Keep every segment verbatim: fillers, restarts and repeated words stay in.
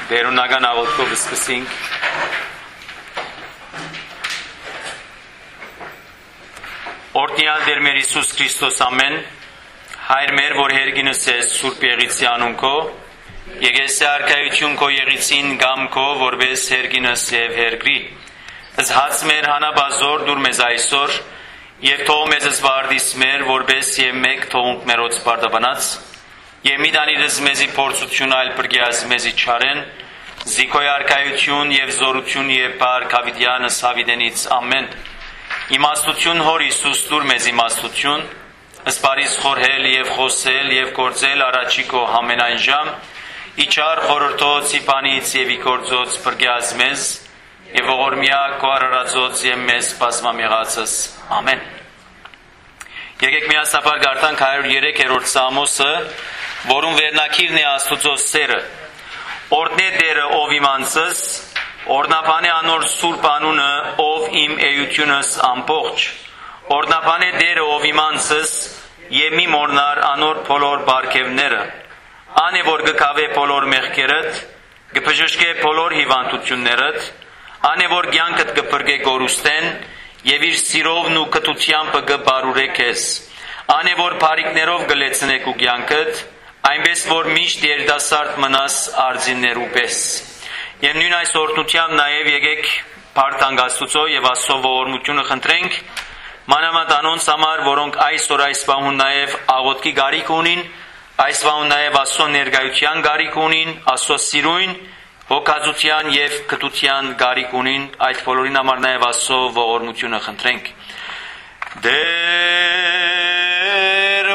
Վերոնական աղոթքով սկսենք։ Օրհնյալ Տեր մեր Հիսուս Քրիստոս ամեն, Հայր մեր, որ հերգինս ես Սուրբ Եղիցի անունքո, եկես է արքայություն քո Եղիցին գամ քո, որպես հերգինս եւ հերգրի։ Զհաց մեր հանաբազոր դուր մեզ այսօր, եւ թող մեզ զվարդիս մեր, որպես եւ մեկ թողունք մերոց բարդաբանած, եւ մի դանիրս մեզի փորձություն այլ բրգյազ մեզի չարեն, զիքոյ արքայություն եւ զորություն եւ բարք հավիտյանս հավիտենից ամեն։ Իմաստություն հոր Հիսուս դուր մեզ իմաստություն, ըսպարիս խորհել եւ խոսել եւ գործել առաջի քո ամենայն ժամ, իչար խորհրդոց իպանից եւ իգործոց բրգյազ մեզ եւ ողորմյա քո արարածոց եւ մեզ բազմամիղածս ամեն։ Եկեք միասնաբար գարտանք հարյուր երեքերորդ Սամոսը, որում վերնակիրն է Աստուծո սերը։ Օրհնե Տերը ով իմ անձս, օրհնաբանե անոր սուրբ անունը, ով իմ էությունս ամբողջ։ Օրհնաբանե Տերը ով իմ անձս, եւ մի մորնար անոր բոլոր բարգևները։ Ան է որ գկավե բոլոր մեղքերդ, գբժշկե բոլոր հիվանդություններդ, ան է որ կյանքդ գփրկե գորուստեն եւ իր սիրովն ու կտությամբ գբարուրե քեզ։ Ան է որ բարիկներով գլեցնեք ու կյանքդ, այնպես որ միշտ երդասարդ մնաս արձիններու պես։ Եվ նույն այս օրհնությամբ նաև եկեք բարդ Աստուծո եւ Աստծո ողորմությունը խնդրենք մանավանդ անոնց համար, որոնք այսօր այս բանուն նաև աղոթքի գարիք ունին, այս բանուն նաև Աստծո ներկայության գարիք ունին, Աստծո սիրուն, հոգածության եւ կտության գարիք ունին, այդ բոլորին համար նաև Աստծո ողորմությունը խնդրենք։ Դեր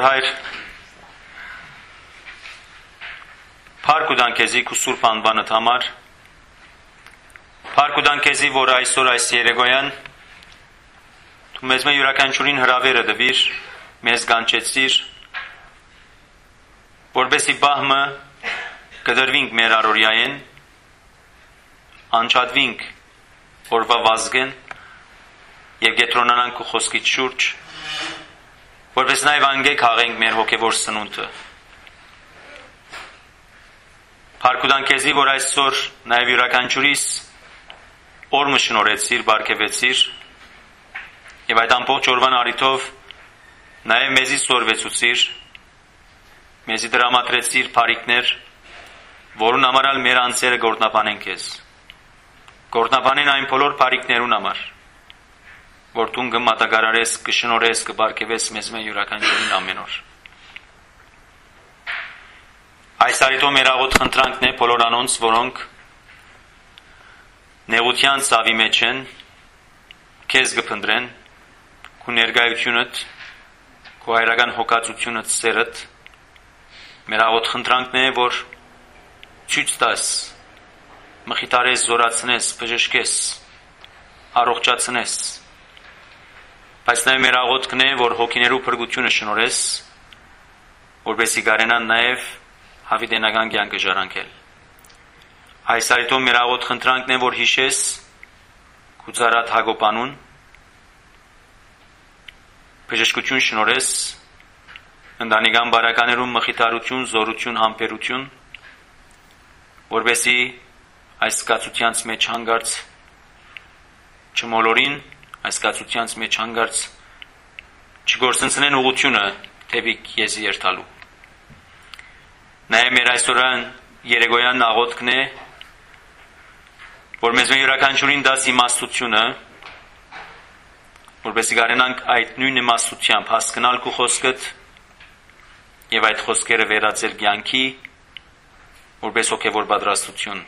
Տեր Հայր, փառք ու դանքեզի քու սուրբ անվանդ համար, փառք ու դանքեզի, որ այսօր այս երեկոյան դու մեզ մե յուրաքանչյուրին հրավերը տվիր, մեզ գանչեցիր, որպեսզի բահմը կդրվինք մեր առօրյային, անջատվինք օրվա վազգեն եւ գետրոնանանք քու խոսքից շուրջ, որպես նաև անգեք հաղենք մեր հոգևոր սնունդը։ Փառք ու դանքեզի, որ այսօր նաև յուրաքանչյուրիս օրը շնորհեցիր, բարգեւեցիր եւ այդ ամբողջ օրվան առիթով նաև մեզի սորվեցուցիր, մեզի դրամատրեցիր բարիքներ, որուն համարալ մեր անձերը գործնաբանեն քեզ։ Գործնաբանեն այն բոլոր բարիքներուն համար, որ դու կմատակարարես, կշնորհես, կբարգեւես մեզ մե յուրաքանչյուրին ամեն օր։ Այս առիթով մեր աղոտ խնդրանքն է բոլոր անոնց, որոնք նեղության ծավի մեջ են, քեզ կփնտրեն, քու ներկայությունդ, քու հայրական հոգացությունդ, սերդ, մեր աղոտ խնդրանքն է, որ ցույց տաս, մխիթարես, զորացնես, բժշկես, առողջացնես, բայց նաև մեր աղոթքն է, որ հոգիներու փրկությունը շնորհես, որպեսզի կարենան նաև հավիտենական կյանքը ժառանգել։ Այս առիթով մեր աղոթ խնդրանքն է, որ հիշես քու ծառատ Հակոբանուն, բժշկություն շնորհես, ընտանեկան բարականերում մխիթարություն, զորություն, համբերություն, որպեսզի այս զգացությանց մեջ հանգարց չմոլորին, այս կացությանց մեջ հանգարց չգործընծնեն ուղությունը թևիկ եզի երթալու։ Նաև մեր այսօրան երեկոյան աղոթքն է, որ մեզ մե յուրաքանչյուրին դաս իմաստությունը, որպեսզի կարենանք այդ նույն իմաստությամբ հասկանալ քու խոսքդ եւ այդ խոսքերը վերածել կյանքի, որպես հոգևոր պատրաստություն։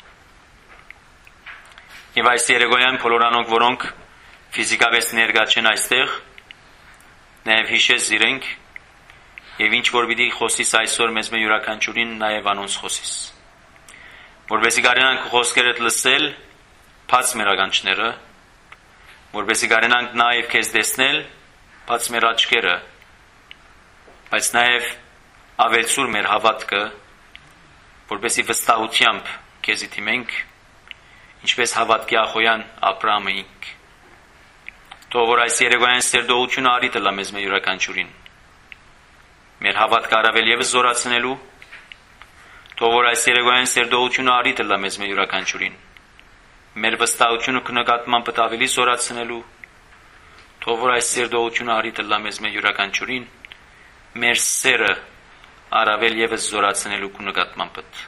Եվ այս երեկոյան բոլոր անոնք, որոնք ֆիզիկապես ներկա չեն այստեղ, նաև հիշես իրենք եւ ինչ որ պիտի խոսիս այսօր մեզ մե յուրաքանչյուրին նաև անոնց խոսիս, որպեսզի կարենանք խոսքերդ լսել, բաց մեր ականջները, որպեսզի կարենանք նաև քեզ տեսնել, բաց մեր աչքերը, բայց նաև ավելցուր մեր հավատքը, որպեսզի վստահությամբ քեզի դիմենք, ինչպես հավատքի Ախոյան Աբրահամը ինք։ Թող որ այս երեկոյան սերտողությունը արի տլա մեզ մե յուրաքանչյուրին, մեր հավատքը առավել եւս զորացնելու, թող որ այս երեկոյան սերտողությունը արի տլա մեզ մե յուրաքանչյուրին, մեր վստահությունը քննադատման ավելի զորացնելու, թող որ այս սերտողությունը արի տլա մեզ մե յուրաքանչյուրին, մեր սերը առավել եւս զորացնելու քննադատման պտ։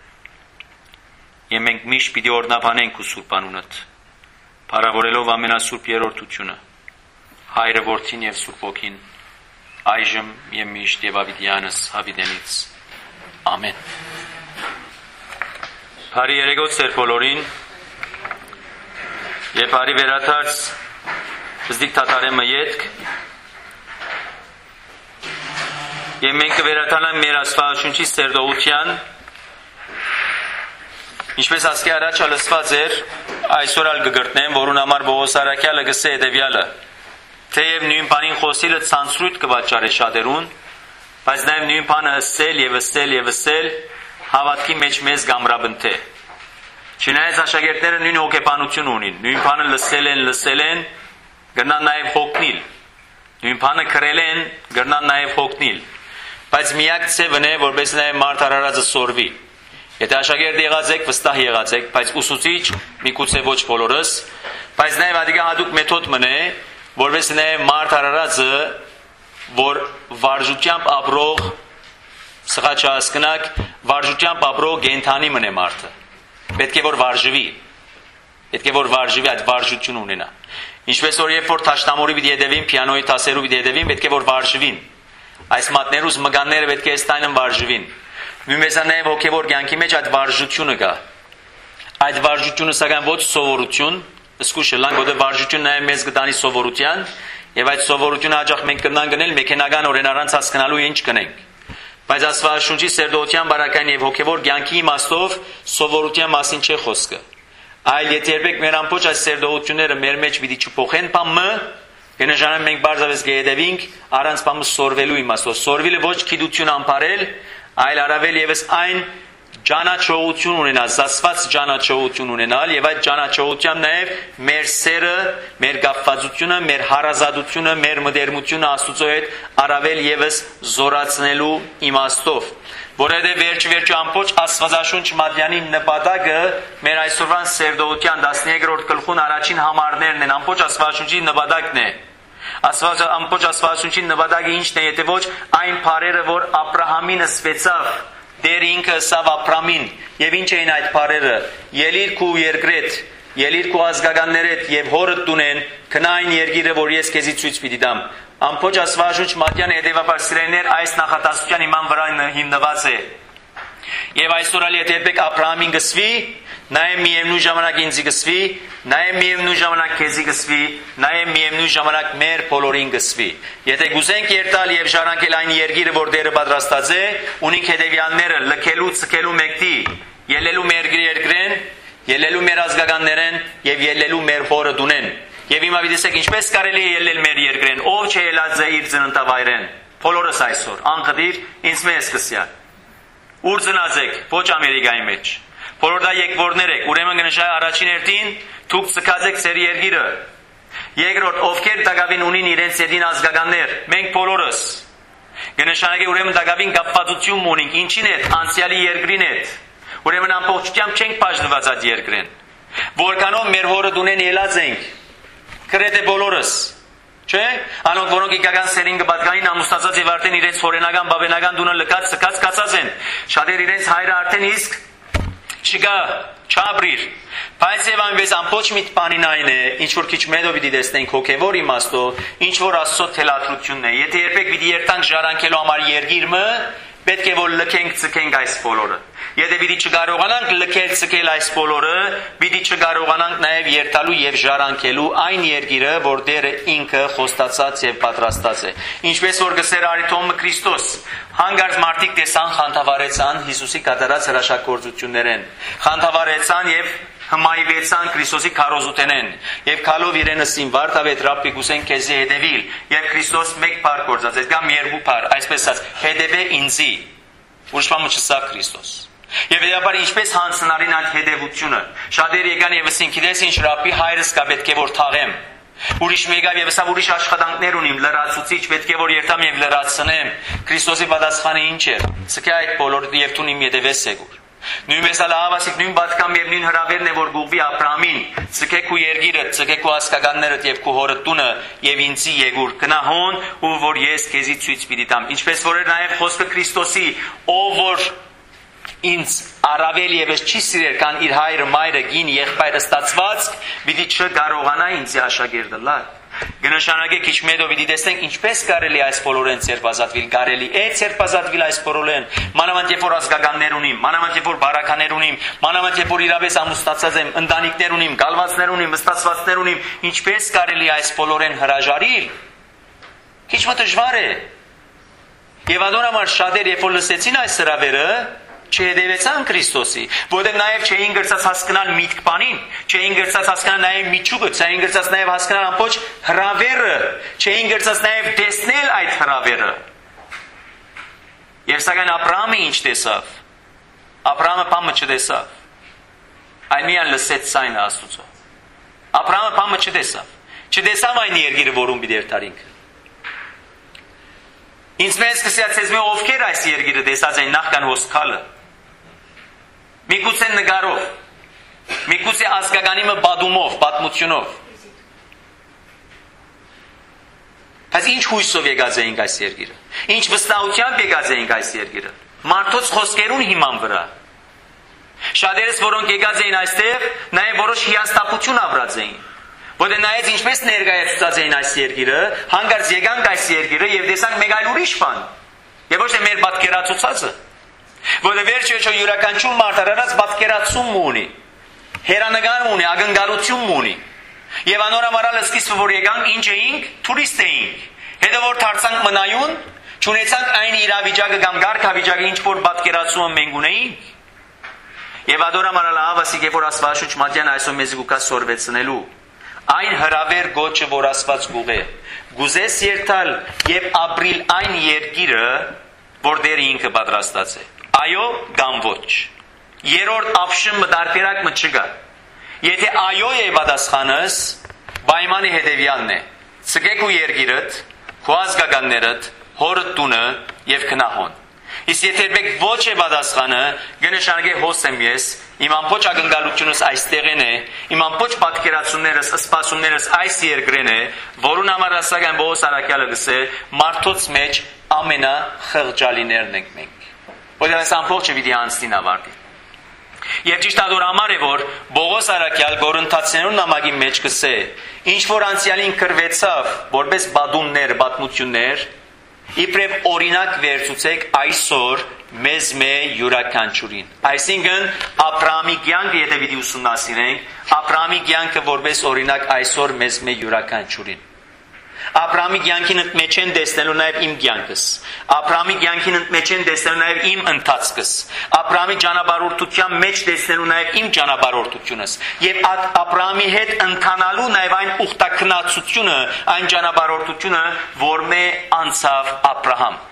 Եվ մենք միշտ պիտի օրնաբանենք ու սուրբ անունդ, փառավորելով ամենասուրբ երրորդությունը, Հայրը, Որդին եւ Սուրբ Հոգին, այժմ եւ միշտ եւ ավիտյանս հավիտենից։ Ամեն։ Բարի երեկո ձեր բոլորին, եւ բարի վերադարձ զդիկ թաթարեմը յետք, եւ մենք կվերադառնանք մեր Աստվածաշունչի սերտողության, ինչպես ասկի առաջ լսված էր, այսօր ալ կգրտնեմ, որուն համար Պողոս առաքյալը գսե հետևյալը, թեև նույն բանին խոսիլը ցանցրույթ կվաճառե շատերուն, բայց նաև նույն բանը ըսել եւ ըսել եւ ըսել հավատքի մեջ մեզ գամրաբնթե։ Չնայած աշակերտները նույն հոգեբանություն ունին, նույն բանը լսել են, լսել են, գնան նաև հոգնիլ, նույն բանը քրել են, գնան նաև հոգնիլ, բայց միակ ցևն է, որպես նաև մարդ արարածը սորվի։ Եթե աշակերտ եղած եք, վստահ եղած եք, բայց ուսուցիչ միգուցե ոչ բոլորս, բայց նաև ադիգա հատուկ մեթոդ մնե, որպես նաև մարդ արարածը, որ վարժությամբ ապրող, սղա չհասկնակ, վարժությամբ ապրող գենթանի մնե մարդը։ Պետք է որ վարժվի, պետք է որ վարժվի, այդ վարժություն ունենա։ Ինչպես որ երբ որ թաշնամորի պիտի հետևին, պիանոյի տասերու պիտի հետևին, պետք է որ վարժվին։ Այս մատներուս մգանները պետք է ստանան վարժվին։ Նույնպես նաև հոգևոր կյանքի մեջ այդ վարժությունը կա։ Այդ վարժությունը սակայն ոչ սովորություն, սկուշը լանգ, որտեղ վարժությունը նաև մեզ կտանի սովորության, Եվ այդ սովորությունը հաջող մենք կնան գնել մեքենական օրեն առանց հասկանալու ինչ կնենք։ Բայց Աստվածաշունչի սերտողության բարակային եւ հոգեվոր կյանքի իմաստով սովորության մասին չէ խոսքը։ Այլ եթե երբեք մեր ամբողջ այս սերտողությունները մեր մեջ պիտի չփոխեն բամը, կնշանակի մենք բարձրապես կհետևենք առանց բամը սորվելու իմաստով։ Սորվելը ոչ գիտություն ամփարել, այլ առավել եւս այն ճանաչողություն ունենալ, զասված ճանաչողություն ունենալ եւ այդ ճանաչողությամբ նաեւ մեր սերը, մեր կապվածությունը, մեր հարազատությունը, մեր մտերմությունը Աստծո հետ առավել եւս զորացնելու իմաստով, որովհետեւ վերջ-վերջո ամբողջ Աստվածաշունչ մատյանի նպատակը մեր այսօրվան սերտողության տասներկրորդ գլխուն առաջին համարներն են, ամբողջ Աստվածաշունչի նպատակն է։ Աստված ամբողջ Աստվածաշունչի նպատակը ինչն է, եթե ոչ այն բառերը, որ Աբրահամին ասվեցավ, Դեր ինքը սավ Աբրամին, եւ ինչ էին այդ բառերը, ելիր քու երկրեդ, ելիր քու ազգականներդ եւ հորդ տունեն, քնա այն երկիրը, որ ես քեզի ցույց պիտի տամ։ Ամբողջ Աստվածաշունչ մատյան հետեւաբար սիրելիներ այս նախատասության իման վրա հիմնված է։ Եվ այսօր ալ եթե երբեք Աբրահամին գսվի, նաեւ միևնույն ժամանակ ինձի գսվի, նաեւ միևնույն ժամանակ քեզի գսվի, նաեւ միևնույն ժամանակ մեր բոլորին գսվի։ Եթե գուզենք երթալ եւ ժառանգել այն երկիրը, որ Տերը պատրաստած է, ունենք հետեւյալները՝ լքելու, ցկելու մեկտի, ելելու մեր երկրեն, ելելու մեր ազգականներեն եւ ելելու մեր հորը դունեն։ Եվ հիմա դիտեք ինչպես կարելի է ելնել մեր երկրեն, ով չէ ելած է իր ծննդավայրեն։ Բոլորս այսօր անկդիր ինձ մեզ կսյալ։ Ուր ծնացեք, ոչ Ամերիկայի մեջ։ Բոլոր դա եկվորներ եք, ուրեմն կնշանակի առաջին հերթին դուք ցկացեք ձեր երկիրը։ Երկրորդ, ովքեր դակավին ունին իրենց յետին ազգականներ, մենք բոլորս։ Կնշանակի ուրեմն դակավին կապվածություն ունենք, ինչին հետ, անցյալի երկրին հետ։ Ուրեմն ամբողջությամբ չենք բաժնված այդ երկրեն։ Որքանով մեր հորը դունեն ելած ենք, գրեթե բոլորս։ Չէ՞, անոնք որոնք իգական սերին կպատկանին ամուսնացած եւ արդեն իրենց հորենական, բաբենական դունը լքած, սկած, կացած են։ Շատեր իրենց հայրը արդեն իսկ չկա, չաբրիր։ Բայց եւ այնպես ամբողջ մի բանին այն է, ինչ որ քիչ մեդով պիտի տեսնենք հոգեվոր իմաստով, ինչ որ Աստծո թելադրությունն է։ Եթե երբեք պիտի երթանք ժառանգելու համար երկիրը, պետք է որ լքենք, ցկենք այս բոլորը։ Եթե պիտի չկարողանանք լքել, ցկել այս բոլորը, պիտի չկարողանանք նաեւ երթալու եւ ժառանգելու այն երկիրը, որ Տերը ինքը խոստացած եւ պատրաստած է։ Ինչպես որ գսեր Արիթոմը Քրիստոս, հանգարց մարդիկ տեսան, խանդավառեցան Հիսուսի կատարած հրաշագործություններեն, խանդավառեցան եւ հմայվեցան Քրիստոսի քարոզութենեն եւ քալով իրենսին վարտավետ ռաբբի գուսեն քեզի հետևիլ եւ Քրիստոս մեկ բար գործած է կամ երկու բար այսպես ասած հետևե ինձի ուրիշ բան չսա Քրիստոս եւ դեպար ինչպես հանցնարին այդ հետևությունը շատեր եկան եւ ասին գիտես ինչ ռաբբի հայրս կա պետք է որ թաղեմ ուրիշ մեկավ եւ ասա ուրիշ աշխատանքներ ունիմ լրացուցիչ պետք է որ երթամ եւ լրացնեմ Քրիստոսի պատասխանը ինչ է ցկե այդ բոլորը եւ տունիմ ետևես սեգուր Նույնպես ալ հավասիկ նույն պատկամ եւ նույն հրավերն է որ գուղվի Աբրամին ցկեք ու երգիրը ցկեք ու ասկականներդ եւ քու հորը տունը եւ ինձի եկուր գնահոն ու որ ես քեզի ցույց պիտի տամ ինչպես որ էր նաեւ խոսքը Քրիստոսի ով որ ինձ առավել եւս չի սիրել քան իր հայրը մայրը գին եղբայրը ստացված պիտի չկարողանա ինձի աշակերտը լալ Գնշանակե քիչ մեդով պիտի տեսնենք ինչպես կարելի այս բոլորեն ցերբազատվել, կարելի է ցերբազատվել այս բոլորեն։ Մանավանդ երբ որ ազգականներ ունիմ, մանավանդ երբ որ բարականներ ունիմ, մանավանդ երբ որ իրավես ամուսնացած եմ, ընտանիքներ ունիմ, գալվածներ ունիմ, վստահվածներ ունիմ, ինչպես կարելի այս բոլորեն հրաժարիլ։ Քիչ մը դժվար է։ Եվ անդորամար շատեր երբ որ լսեցին այս հրավերը, չհետևեցան Քրիստոսի, որտեղ նաև չէին գրծած հասկանալ միտք բանին, չէին գրծած հասկանալ նաև միջուկը, չէին գրծած նաև հասկանալ ամբողջ հրավերը, չէին գրծած նաև տեսնել այդ հրավերը։ Եվ սակայն Աբրահամը ինչ տեսավ։ Աբրահամը բամը չտեսավ։ Այլ միայն լսեց ցայնը Աստծո։ Աբրահամը բամը չտեսավ։ Չտեսավ այն երկիրը, որում պիտի երթարինք։ Ինձ մեզ կսյացեց մի ովքեր այս երկիրը տեսած են նախքան հոսքալը։ Միգուցե նկարով, միգուցե ազգականիմը բադումով, պատմությունով։ Բայց ինչ հույսով եկած էինք այս երկիրը, ինչ վստահությամբ եկած էինք այս երկիրը, մարդոց խոսքերուն հիման վրա։ Շատերս, որոնք եկած էին այստեղ, նաև որոշ հիասթափություն ապրած էին։ Որտեղ նայեց ինչպես ներկայացած էին այս երկիրը, հանկարծ եկանք այս երկիրը եւ տեսանք մեկ այլ ուրիշ բան։ Եվ ոչ թե մեր պատկերացուցածը։ Որտեղ վերջը յուրաքանչյուր մարդ առած պատկերացում ունի, հերանեկար ունի, ակնկալություն ունի։ Եվ անորամարալ սկիզբը որ եկանք ինչ էինք, տուրիստ էինք։ Հետո որ դարձանք մնայուն, չունեցանք այն իրավիճակը կամ կարգավիճակը ինչ որ պատկերացումը մենք ունեինք։ Եվ ադորամարալ ավասիկ է որ Աստվածաշունչ Մատյան այսօր մեզ գուկա սորվեցնելու այն հրավեր գոչը որ Աստված գուղե գուզես երթալ եւ ապրիլ այն երկիրը որ դեր ինքը պատրաստած է այո կամ ոչ երրորդ ապշը մտարբերակ մը չկա եթե այո է պատասխանս պայմանը հետեւյալն է ցկեք ու երկիրդ քո ազգականներդ հորդ տունը եւ քնահոն Իսկ եթե դեք ոչ է պատասխանը, գնշանագե հոսեմ ես, իմ ամբողջ ակնկալությունս այստեղն է, իմ ամբողջ պատկերացումներս, սպասումներս այս երկրեն է, որուն համար ասական Պողոս Արաքյալը գսել, մարդոց մեջ ամենախղճալիներն ենք մենք։ Որտեղ այս ամբողջը պիտի անցնի ավարտի։ Եվ ճիշտ ադոր համար է որ Պողոս Արաքյալ Կորինթացիներուն նամակի մեջ գսե, ինչ որ անցյալին կրվեցավ, որպես բադումներ, պատմություններ Իբրև օրինակ վերցուցեք այսօր մեզ մե յուրաքանչյուրին։ Այսինքն Աբրահամի կյանքը եթե պիտի ուսումնասիրենք, Աբրահամի կյանքը որպես օրինակ այսօր մեզ մե յուրաքանչյուրին։ Աբրահամի կյանքին մեջ են տեսնելու նաև իմ կյանքս։ Աբրահամի կյանքին մեջ են տեսնելու նաև իմ ընթացքս։ Աբրահամի ճանապարհորդության մեջ տեսնելու նաև իմ ճանապարհորդությունս։ Եվ Աբրահամի հետ ընթանալու նաև այն ուխտակնացությունը, այն ճանապարհորդությունը, որ մե անցավ Աբրահամ։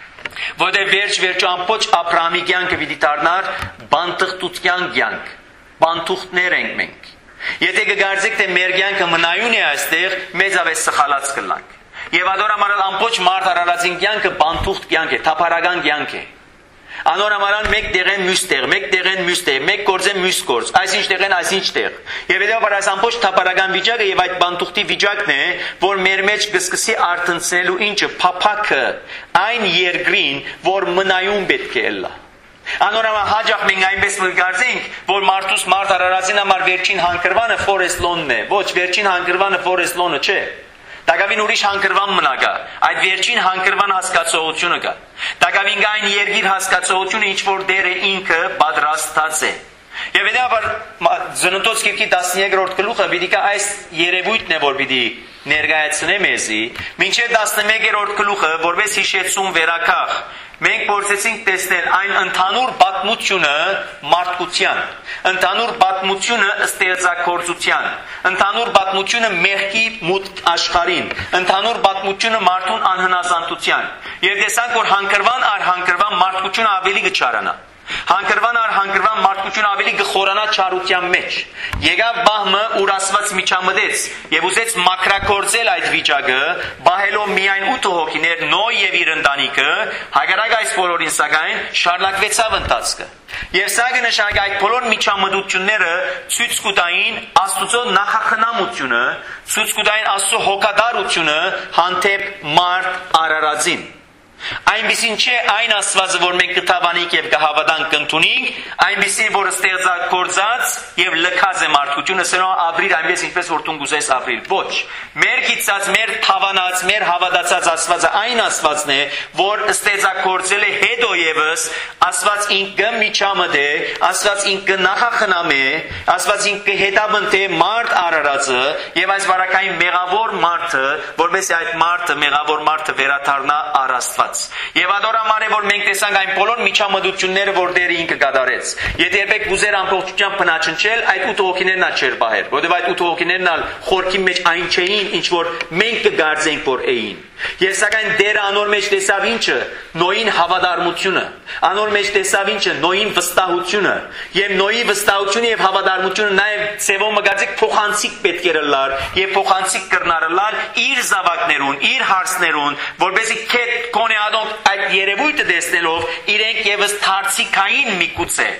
Որտեղ վերջ վերջո ամբողջ Աբրահամի կյանքը պիտի դառնար բանտղտության կյանք։ Բանտուղտներ ենք մենք։ Եթե կգարձեք թե մեր կյանքը մնայուն է այստեղ, մեծավես սխալած կլանք։ Եվ ադորամարալ ամբողջ մարդ արարածին կյանքը բանտուղտ կյանք է, թափառական կյանք է։ Անորամարան մեկ տեղեն մյուս տեղ, մեկ տեղեն մյուս տեղ, մեկ գործեն մյուս գործ, այսինչ տեղեն այսինչ տեղ։ Եվ հետո այս ամբողջ թափառական վիճակը եւ այդ բանտուղտի վիճակն է, որ մեր մեջ կսկսի արտնցնելու ինչը փափակը այն երկրին, որ մնայուն պետք է լա։ Անորամա հաջող մենք այնպես մգարձենք, որ մարդուս մարդ արարածին համար վերջին հանգրվանը Ֆորեստ Լոնն է, ոչ վերջին հանգրվանը Ֆորեստ Լոնը չէ։ Տակավին ուրիշ հանգրվան մնա կա, այդ վերջին հանգրվան հասկացողությունը կա։ Տակավին կա այն երկիր հասկացողությունը, ինչ որ դերը ինքը պատրաստած է։ Եվ հետո Ծննդոց գիրքի տասներորդ գլուխը պիտի կա այս երևույթն է, որ պիտի ներկայացնե մեզի, մինչև տասնմեկերորդ գլուխը, որպես հիշեցում վերակախ, մենք փորձեցինք տեսնել այն ընդհանուր պատմությունը մարդկության, ընդհանուր պատմությունը ստեղծագործության, ընդհանուր պատմությունը մեղքի մուտք աշխարհին, ընդհանուր պատմությունը մարդուն անհնազանդության։ Եվ տեսանք, որ հանգրվան առ հանգրվան մարդկությունը ավելի կչարանա։ Հանգրվան առ հանգրվան մարդկությունը ավելի գխորանա չարության մեջ։ Եկավ բահմը ուր Աստված միջամտեց եւ ուզեց մակրակորձել այդ վիճակը, բահելով միայն ութ հոգիներ Նոյ եւ իր ընտանիքը, հակառակ այս բոլորին սակայն շարունակվեցավ ընթացքը։ Եվ սա կնշանակի այդ բոլոր միջամտությունները ցույց կտային Աստծո նախախնամությունը, ցույց կտային Աստծո հոգատարությունը հանդեպ մարդ արարածին։ Այնպիսին չէ այն Աստվածը, որ մենք կթավանենք եւ կհավատանք կընդունենք, այնպիսին, որ ստեղծագործած եւ լքած է մարդկությունը, սրանով ապրիր այնպես ինչպես որ դու գուզես ապրիլ։ Ոչ, մեր գիտած, մեր թավանած, մեր հավատացած Աստվածը այն Աստվածն է, որ ստեղծագործել է հետո եւս Աստված ինքը միջամտե, Աստված ինքը նախախնամե, Աստված ինքը հետաբնթե մարդ արարածը եւ այս վարակային մեղավոր մարդը, որովհետեւ այդ մարդը մեղավոր մարդը վերադառնա առ Աստված։ Եվ ադորամար է որ մենք տեսանք այն բոլոր միջամտությունները որ դերը ինքը կատարեց։ Եթե երբեք ուզեր ամբողջությամբ բնաչնչել, այդ ութ հոգիներն ա չեր բահեր, որովհետև այդ ութ հոգիներն ալ խորքի մեջ այն չէին, ինչ որ մենք կգարձենք որ էին։ Եվ սակայն դերը անոր մեջ տեսավ ինչը, Նոյին հավատարմությունը, անոր մեջ տեսավ ինչը, Նոյին վստահությունը, եւ Նոյի վստահությունը եւ հավատարմությունը նաեւ ծևոն մգացիկ փոխանցիկ պետք էր լար եւ փոխանցիկ կրնարլար իր զավակներուն, իր հարցներուն, որովհետեւ քետ կոնե ադոնք այդ երևույթը տեսնելով իրենք եւս թարցիկային միգուցե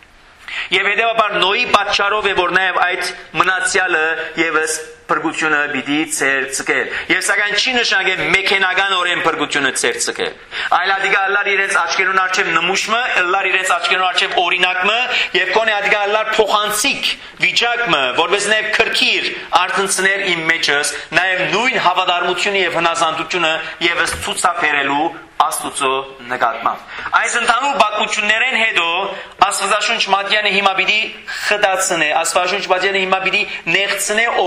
Եվ հետևաբար Նոյի պատճառով է որ նաև այդ մնացյալը եւս փրկությունը պիտի ցերծկել։ Եվ սակայն չի նշանակել մեքենականորեն փրկությունը ցերծկել։ Այլ ադիգա ալլար իրենց աչքերուն արչև նմուշմը, ալլար իրենց աչքերուն արչև օրինակմը եւ կոնե ադիգա ալլար փոխանցիկ վիճակմը, որպես նաև քրքիր արտնցներ իմ մեջս, նաև նույն հավատարմությունը եւ հնազանդությունը եւս ցուցաբերելու Աստուծո նկատմամբ։ Այս ընդհանուր բացություններեն հետո Աստվածաշունչ Մատյանը հիմա պիտի խտացնե, Աստվածաշունչ Մատյանը հիմա պիտի նեղցնե օղակը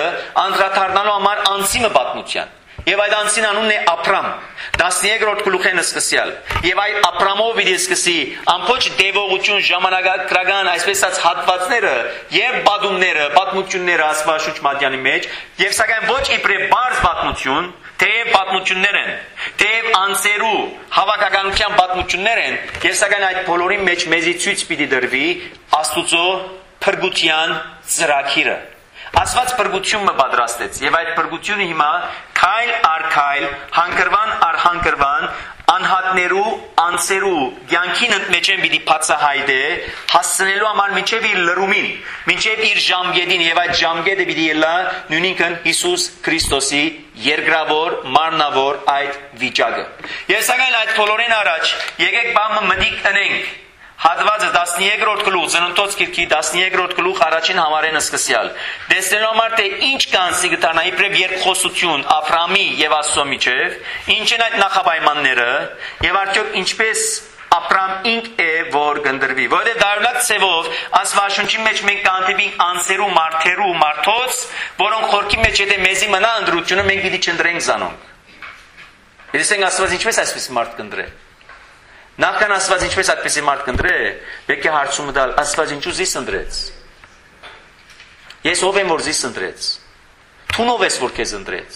անդրադառնալու համար անձի պատմության։ Եվ այդ անձին անունն է Ապրամ, տասներորդ գլուխեն սկսյալ։ Եվ այդ Ապրամով պիտի սկսի ամբողջ դեպողություն ժամանակագրական այսպես ասած հատվածները եւ պատումները, պատմությունները Աստվածաշունչ մատյանի մեջ, եւ սակայն ոչ իբրև բարձ պատմություն, թեև պատմություններ են, թեև անձերու հավաքականության պատմություններ են, եւ սակայն այդ բոլորի մեջ մեզի ցույց պիտի դրվի Աստուծո փրկության ծրագիրը։ Աստված փրկությունը պատրաստեց եւ այդ փրկությունը հիմա քայլ առ քայլ, հանգրվան առ հանգրվան, անհատներու, անձերու կյանքին ընդմեջեն պիտի բացահայտե, հասցնելու համար մինչեւ իր լրումին, մինչեւ իր ժամկետին եւ այդ ժամկետը պիտի ելա նույնինքն Հիսուս Քրիստոսի երկրավոր, մարմնավոր այդ վիճակը։ Ես սակայն այդ բոլորին առաջ եկեք բամը մտիկ ընենք Հատվածը տասներորդ գլուխ, Ծննդոց գիրքի տասներորդ գլուխ առաջին համարեն սկսյալ։ Տեսնելու համար թե ինչ կանցի գտանա իբրև երկխոսություն Աբրահամի եւ Աստծո միջեւ, ինչ են այդ նախապայմանները եւ արդյոք ինչպես Աբրահամ ինք է որ գնդրվի։ Որովհետեւ դարունակ ցևով Աստվածաշունչի մեջ մենք կանտիվենք անձերու, մարդերու, մարդոց, որոնք խորքի մեջ եթե մեզի մնա ընդրությունը մենք պիտի չընտրենք զանոնք։ Իսկ Աստված ինչպես այսպես մարդ կընտրե։ Նախքան Աստված ինչպես այդպեսի մարդ կընտրե, պետք է հարցումը տալ, Աստված ինչու զիս ընտրեց։ Ես ով եմ որ զիս ընտրեց։ Թունով ես որ քեզ ընտրեց։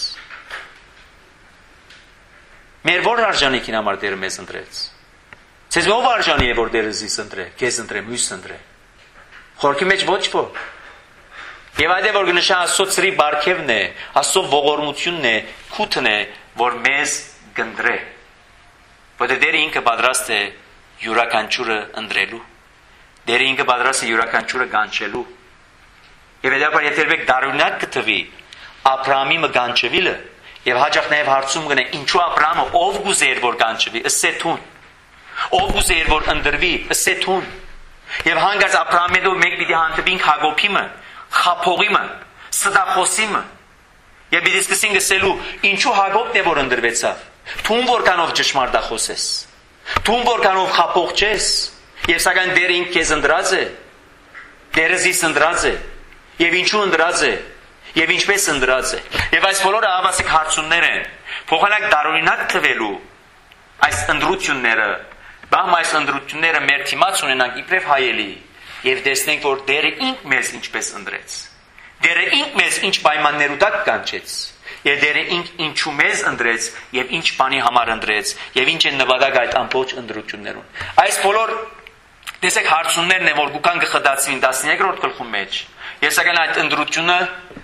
Մեր որ արժանիքին համար Տերը մեզ ընտրեց։ Ցեզ ով արժանի է որ Տերը զիս ընտրե, քեզ ընտրե, մյուս ընտրե։ Խորքի մեջ ոչ ոք։ Եվ այդ է որ գնշա Աստծո ծրի բարգևն է, Աստծո ողորմությունն է, քութն է, որ մեզ կընտրե։ Որտեղ Տերը ինքը պատրաստ է յուրաքանչյուրը ընտրելու։ Տերը ինքը պատրաստ է յուրաքանչյուրը գանչելու։ Եվ հետո եթե եք դարունակ կթվի Աբրահամի մը գանչվիլը եւ հաջող նաեւ հարցում գնե ինչու Աբրահամը ով գուզեր որ գանչվի, ըսեթուն։ Ով գուզեր որ ընտրվի, ըսեթուն։ Եվ հանգած Աբրահամի դու մենք պիտի հանդիպենք Հակոբի մը, Խափողի մը, Սդախոսի մը։ Եվ պիտի սկսենք ասելու ինչու Հակոբն է որ ընտրվեցավ։ Թուն որքանով ճշմարտախոս ես, թուն որքանով խափող չես, եւ սակայն Տերը ինք քեզ ընտրած է, Տերը զիս ընտրած է, եւ ինչու ընտրած է, եւ ինչպես ընտրած է։ Եվ այս բոլորը ավասիկ հարցումներ են, փոխանակ տարօրինակ թվելու այս ընտրությունները, բաղ այս ընտրությունները մեր թիմաց ունենանք իբրև հայելի, եւ տեսնենք որ Տերը ինք մեզ ինչպես ընտրեց, Տերը ինք մեզ ինչ պայմաններու տակ կանչեց։ Եվ Տերը ինք ինչու մեզ ընտրեց եւ ինչ բանի համար ընտրեց եւ ինչ են նպատակ այդ ամբողջ ընտրություններուն։ Այս բոլոր տեսեք հարցումներն են որ գուքան կխդացվին տասներորդ գլխում մեջ։ Ես ակն այդ ընտրությունը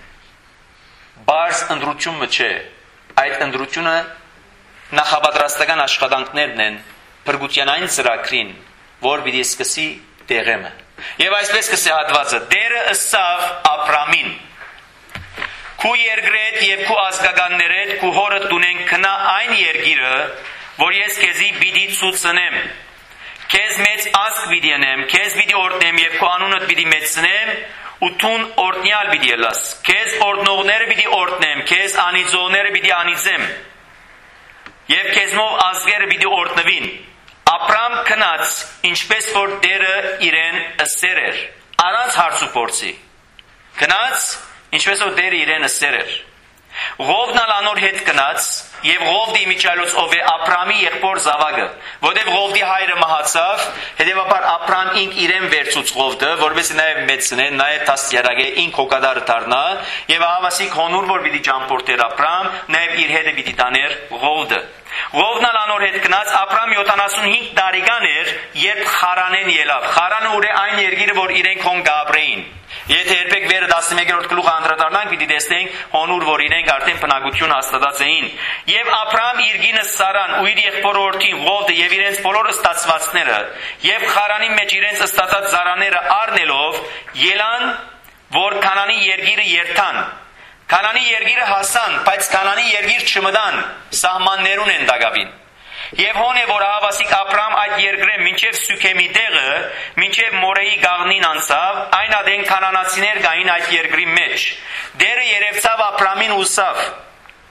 բարձ ընտրությունը չէ։ Այդ ընտրությունը նախապատրաստական աշխատանքներն են փրկության այն ծրագրին, որ պիտի սկսի Տերը։ Եվ այսպես կսե հատվածը Տերը ըսավ Աբրահամին Քու երկրեդ եւ քու ազգականներեդ քու հորդ տունեն քնա այն երկիրը, որ ես քեզի պիտի ցուցնեմ։ Քեզ մեծ ազգ պիտի անեմ, քեզ պիտի օրհնեմ եւ քու անունդ պիտի մեծնեմ, ու թուն օրհնյալ պիտի ելաս։ Քեզ օրհնողները պիտի օրհնեմ, քեզ անիծողները պիտի անիծեմ։ Եվ քեզմով ազգերը պիտի օրհնվին։ Աբրահամ քնած, ինչպես որ Տերը իրեն ըսեր էր, առանց հարցուփորձի։ Քնած Ինչպես որ Տերը իրեն ըսեր էր։ Ղովն անոր հետ գնաց եւ Ղովդի միջալոց ով է Աբրահամի եղբոր Զավագը, որտեղ Ղովդի հայրը մահացավ, հետեւաբար Աբրահամ ինք իրեն վերցուց Ղովդը, որովհետեւ նաեւ մեծնե, նաեւ տասյարագե ինք հոգադար դառնա եւ ահավասիկ հոնուր որ պիտի ճամփորդեր Աբրահամ, նաեւ իր հետը պիտի տաներ Ղովդը։ Ղովն անոր հետ գնաց Աբրահամ յոթանասունհինգ տարեկան էր, երբ Խարանեն ելավ։ Խարանը ուր է այն երկիրը, որ իրենք հոն գաբրեին։ Եթե երբեք վերը տասնմեկերորդ գլուխը անդրադառնանք, պիտի տեսնենք հոնուր, որ իրենք արդեն բնակություն հաստատած էին։ Եվ Աբրահամ իր գինը Սարան ու իր եղբոր որդին Ղովդը եւ իրենց բոլոր ստացվածները եւ Խարանի մեջ իրենց ստացած զարաները առնելով ելան, որ Քանանի երկիրը երթան։ Քանանի երկիրը հասան, բայց Քանանի երկիր չմտան, սահմաններուն են դակավին։ Եվ հոն է որ ահավասիկ Աբրահամ այդ երկրը մինչև Սյուքեմի տեղը, մինչև Մորեի գաղնին անցավ, այն ադեն կանանացիներ գային այդ երկրի մեջ։ Տերը երևցավ Աբրահամին ուսավ.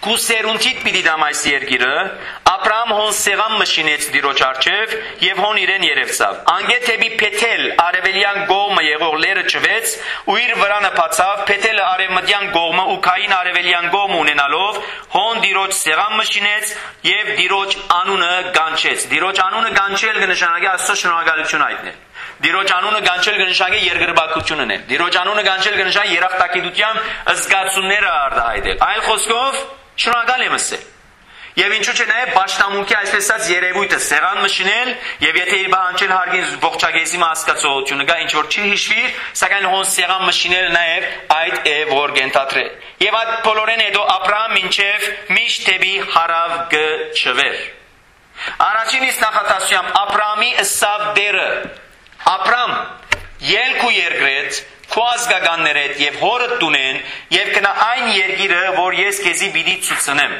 Կուսերունթիդ պիտի դամ այս երկիրը, Ապրահամ հոն սեղան մշինեց դիրոջ արջև եւ հոն իրեն երևցավ։ Անգետ թեպի Փեթել արևելյան գողմը եղող լերը ճվեց ու իր վրանը փացավ, Փեթելը արևմտյան գողմը ու Քային արևելյան գողմը ունենալով հոն դիրոջ սեղան մշինեց եւ դիրոջ անունը գանչեց։ Դիրոջ անունը գանչել կնշանակի Աստծո շնորհակալություն հայտնել։ Դիրոջ անունը գանչել կնշանակի երկրպագությունն է։ Դիրոջ անունը գանչել կնշանակի երախտագիտության զգացումները արտահայտել։ Այլ խոսքով շնորհակալ եմ ասել։ Եվ ինչու՞ չէ նաև պաշտամունքի այսպես ասած երևույթը սեղան մշինել եւ եթե իր բանջել հարգին ողջագեզի մասկացողությունը գա ինչ որ չի հիշվի, սակայն հոն սեղան մշինել նաև այդ է որ գենթատրե։ Եվ այդ բոլորեն հետո Ապրահամ մինչև միշտ թեպի հարավ գչվեր։ Առաջին իսկ նախատասությամբ Ապրահամի ըսավ դերը Ապրամ ելք ու երկրեց քո ազգականներդ եւ հորդ տունեն եւ կնա այն երկիրը որ ես քեզի պիտի ցուցնեմ։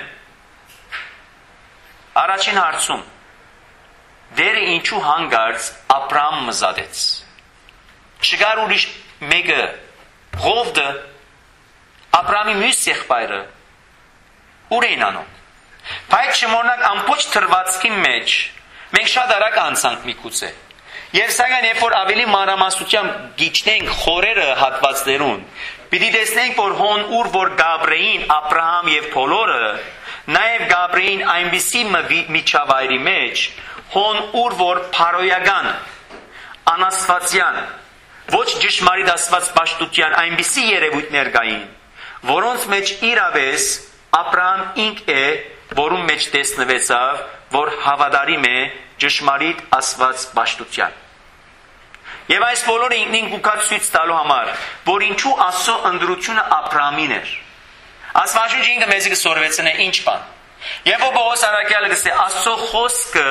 Առաջին հարցում դերը ինչու հանգարց Ապրամ մզադեց։ Չկար ուրիշ մեկը Ղովդը Ապրամի մյուս եղբայրը ուր էին անում։ Բայց շմորնակ ամբողջ թրվածքի մեջ մենք շատ արագ անցանք միգուցե։ Եվ սակայն երբ որ ավելի մանրամասնությամբ գիչնենք խորերը հատվածներուն, պիտի տեսնենք որ հոն ուր որ Գաբրեին, Ապրահամ եւ բոլորը, նաև Գաբրեին այնպիսի միջավայրի մեջ, հոն ուր որ փարոյական, անաստվածյան, ոչ ճշմարիտ աստված պաշտության այնպիսի երևույթներ կային, որոնց մեջ իրավես Ապրահամ ինք է, որում մեջ տեսնվեցավ, որ հավատարիմ է ճշմարիտ աստված պաշտության։ Եվ այս բոլորը ինքնին գուկած ցույց տալու համար, որ ինչու Աստծո ընդրությունը Ապրահամին էր։ Աստվածաշունչը ինքը մեզ կսորվեցնե ինչ բան։ Եվ որ Պողոս առաքյալը գսե Աստծո խոսքը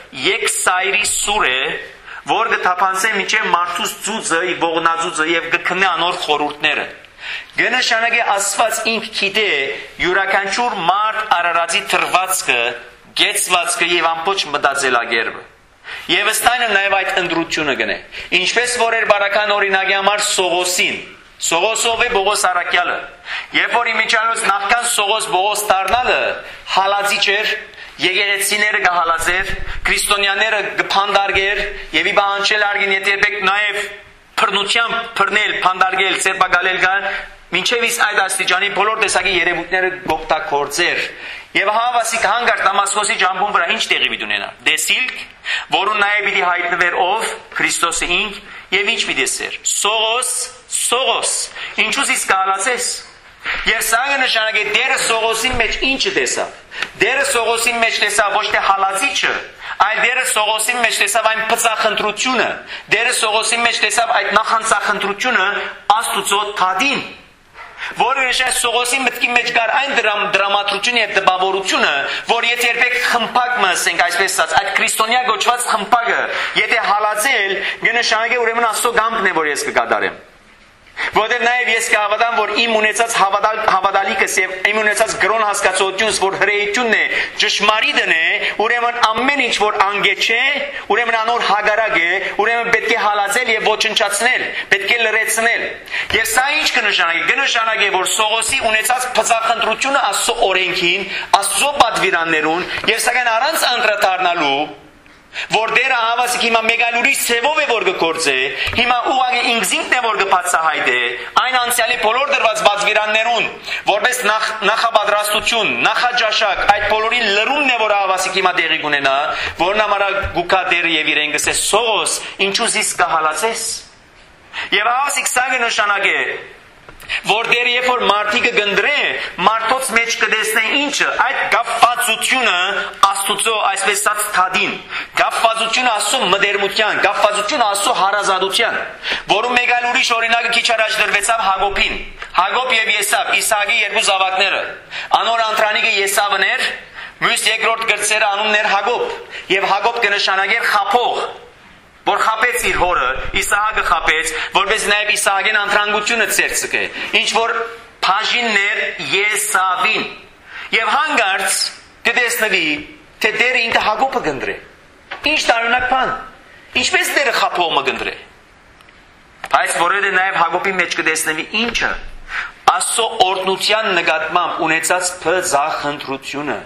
եկսայրի սուր է, որ կթափանցե միջև մարդուս ծուծը, ողնածուծը եւ կքննի անոր խորհուրդները։ Գնշանագե Աստված ինք գիտե յուրաքանչյուր մարդ արարածի թրվածքը, գեցվածքը եւ ամբողջ մտածելակերպը։ Եվ ըստայնը նաև այդ ընդրությունը գնե։ Ինչպես որ էր բարական օրինակի համար Սողոսին, Սողոսով է Պողոս առաքյալը։ Երբ որ իմիջիալոց նախքան Սողոս Պողոս դառնալը հալածիչ էր, եկեղեցիները կհալածեր, քրիստոնյաները կփանդարգեր եւ ի բանջել արգին եթե երբեք նաև բռնությամբ բռնել, փանդարգել, ցերպակալել կան, մինչև իսկ այդ աստիճանի բոլոր տեսակի երևույթները գոկտակորձեր։ Եվ հավասիկ հանգար Դամասկոսի ջամբուն վրա ինչ տեղի պիտի ունենա։ Դեսիլք, որուն նաև պիտի հայտնվեր ով Քրիստոսը ինք եւ ինչ պիտի սեր։ Սողոս, Սողոս, ինչու՞ իսկ կհալածես։ Եվ սա նշանակե դերը Սողոսին մեջ ինչը տեսավ։ Դերը Սողոսին մեջ տեսավ ոչ թե հալածիչը, այլ դերը Սողոսին մեջ տեսավ այն բծախնդրությունը։ Դերը Սողոսին մեջ տեսավ այդ նախանցախնդրությունը Աստուծո թադին։ Որը նշան Սողոսի մտքի մեջ կար այն դրամ, դրամատրությունը եւ դպավորությունը, որ եթե երբեք խմբակ մսենք, այսպես ասած, այդ քրիստոնյա գոչված խմբակը, եթե հալածել, կնշանակե ուրեմն Աստծո գամքն է, որ ես կկատարեմ։ Որտեղ նաև ես կհավատամ, որ իմ ունեցած հավատալ հավատալիքս եւ իմ ունեցած գրոն հասկացությունս, որ հրեությունն է, ճշմարիտն է, ուրեմն ամեն ինչ որ անգետ չէ, ուրեմն անոր հագարակ է, ուրեմն պետք է հալածել եւ ոչնչացնել, պետք է լրացնել։ Եվ սա ինչ կնշանակի։ Կնշանակի, որ Սողոսի ունեցած բծախնդրությունը Աստծո օրենքին, Աստծո պատվիրաններուն եւ սակայն առանց անդրադառնալու որ դերը հավասիկ հիմա մեգալուրից ցևով է որ կգործե, հիմա ուղղակի ինքզինքն է որ կբացահայտե, այն անցյալի բոլոր դրված բացվիրաններուն, որպես նախ, նախապատրաստություն, նախաճաշակ, այդ բոլորի լրումն է որ հավասիկ հիմա տեղի կունենա, որն ամարա գուկա դերը եւ իրեն գսե Սողոս, ինչու զիս կհալածես։ Եվ հավասիկ սա կնշանակե որ դեր երբ որ մարդիկը գնդրե, մարդոց մեջ կդեսնե ինչը, այդ գապվածությունը Աստուծո այսպես ասած թադին, գապվածությունը Աստծո մդերմության, գապվածությունը Աստծո հարազատության, որում մեկ այլ ուրիշ օրինակը քիչ առաջ դրվեցավ Հակոբին, Հակոբ եւ Եսավ, Իսահակի երկու զավակները, անոր անտրանիկը Եսավն էր, մյուս երկրորդ գրծերը անունն էր Հակոբ, եւ Հակոբ կնշանակեր խափող, որ խապեց իր հորը, Իսահակը խապեց, որպես նաև Իսահակեն անտրանգությունը ցերծկե, ինչ որ բաժիններ Եսավին։ Եվ հանգարց կտեսնվի, թե դերը ինքը Հակոբը գնդրե։ Ինչ տարօրինակ բան։ Ինչպես դերը խապողը գնդրե։ Բայց որովհետև նաև Հակոբի մեջ կտեսնվի ինչը, Աստծո օրհնության նկատմամբ ունեցած բզախնդրությունը,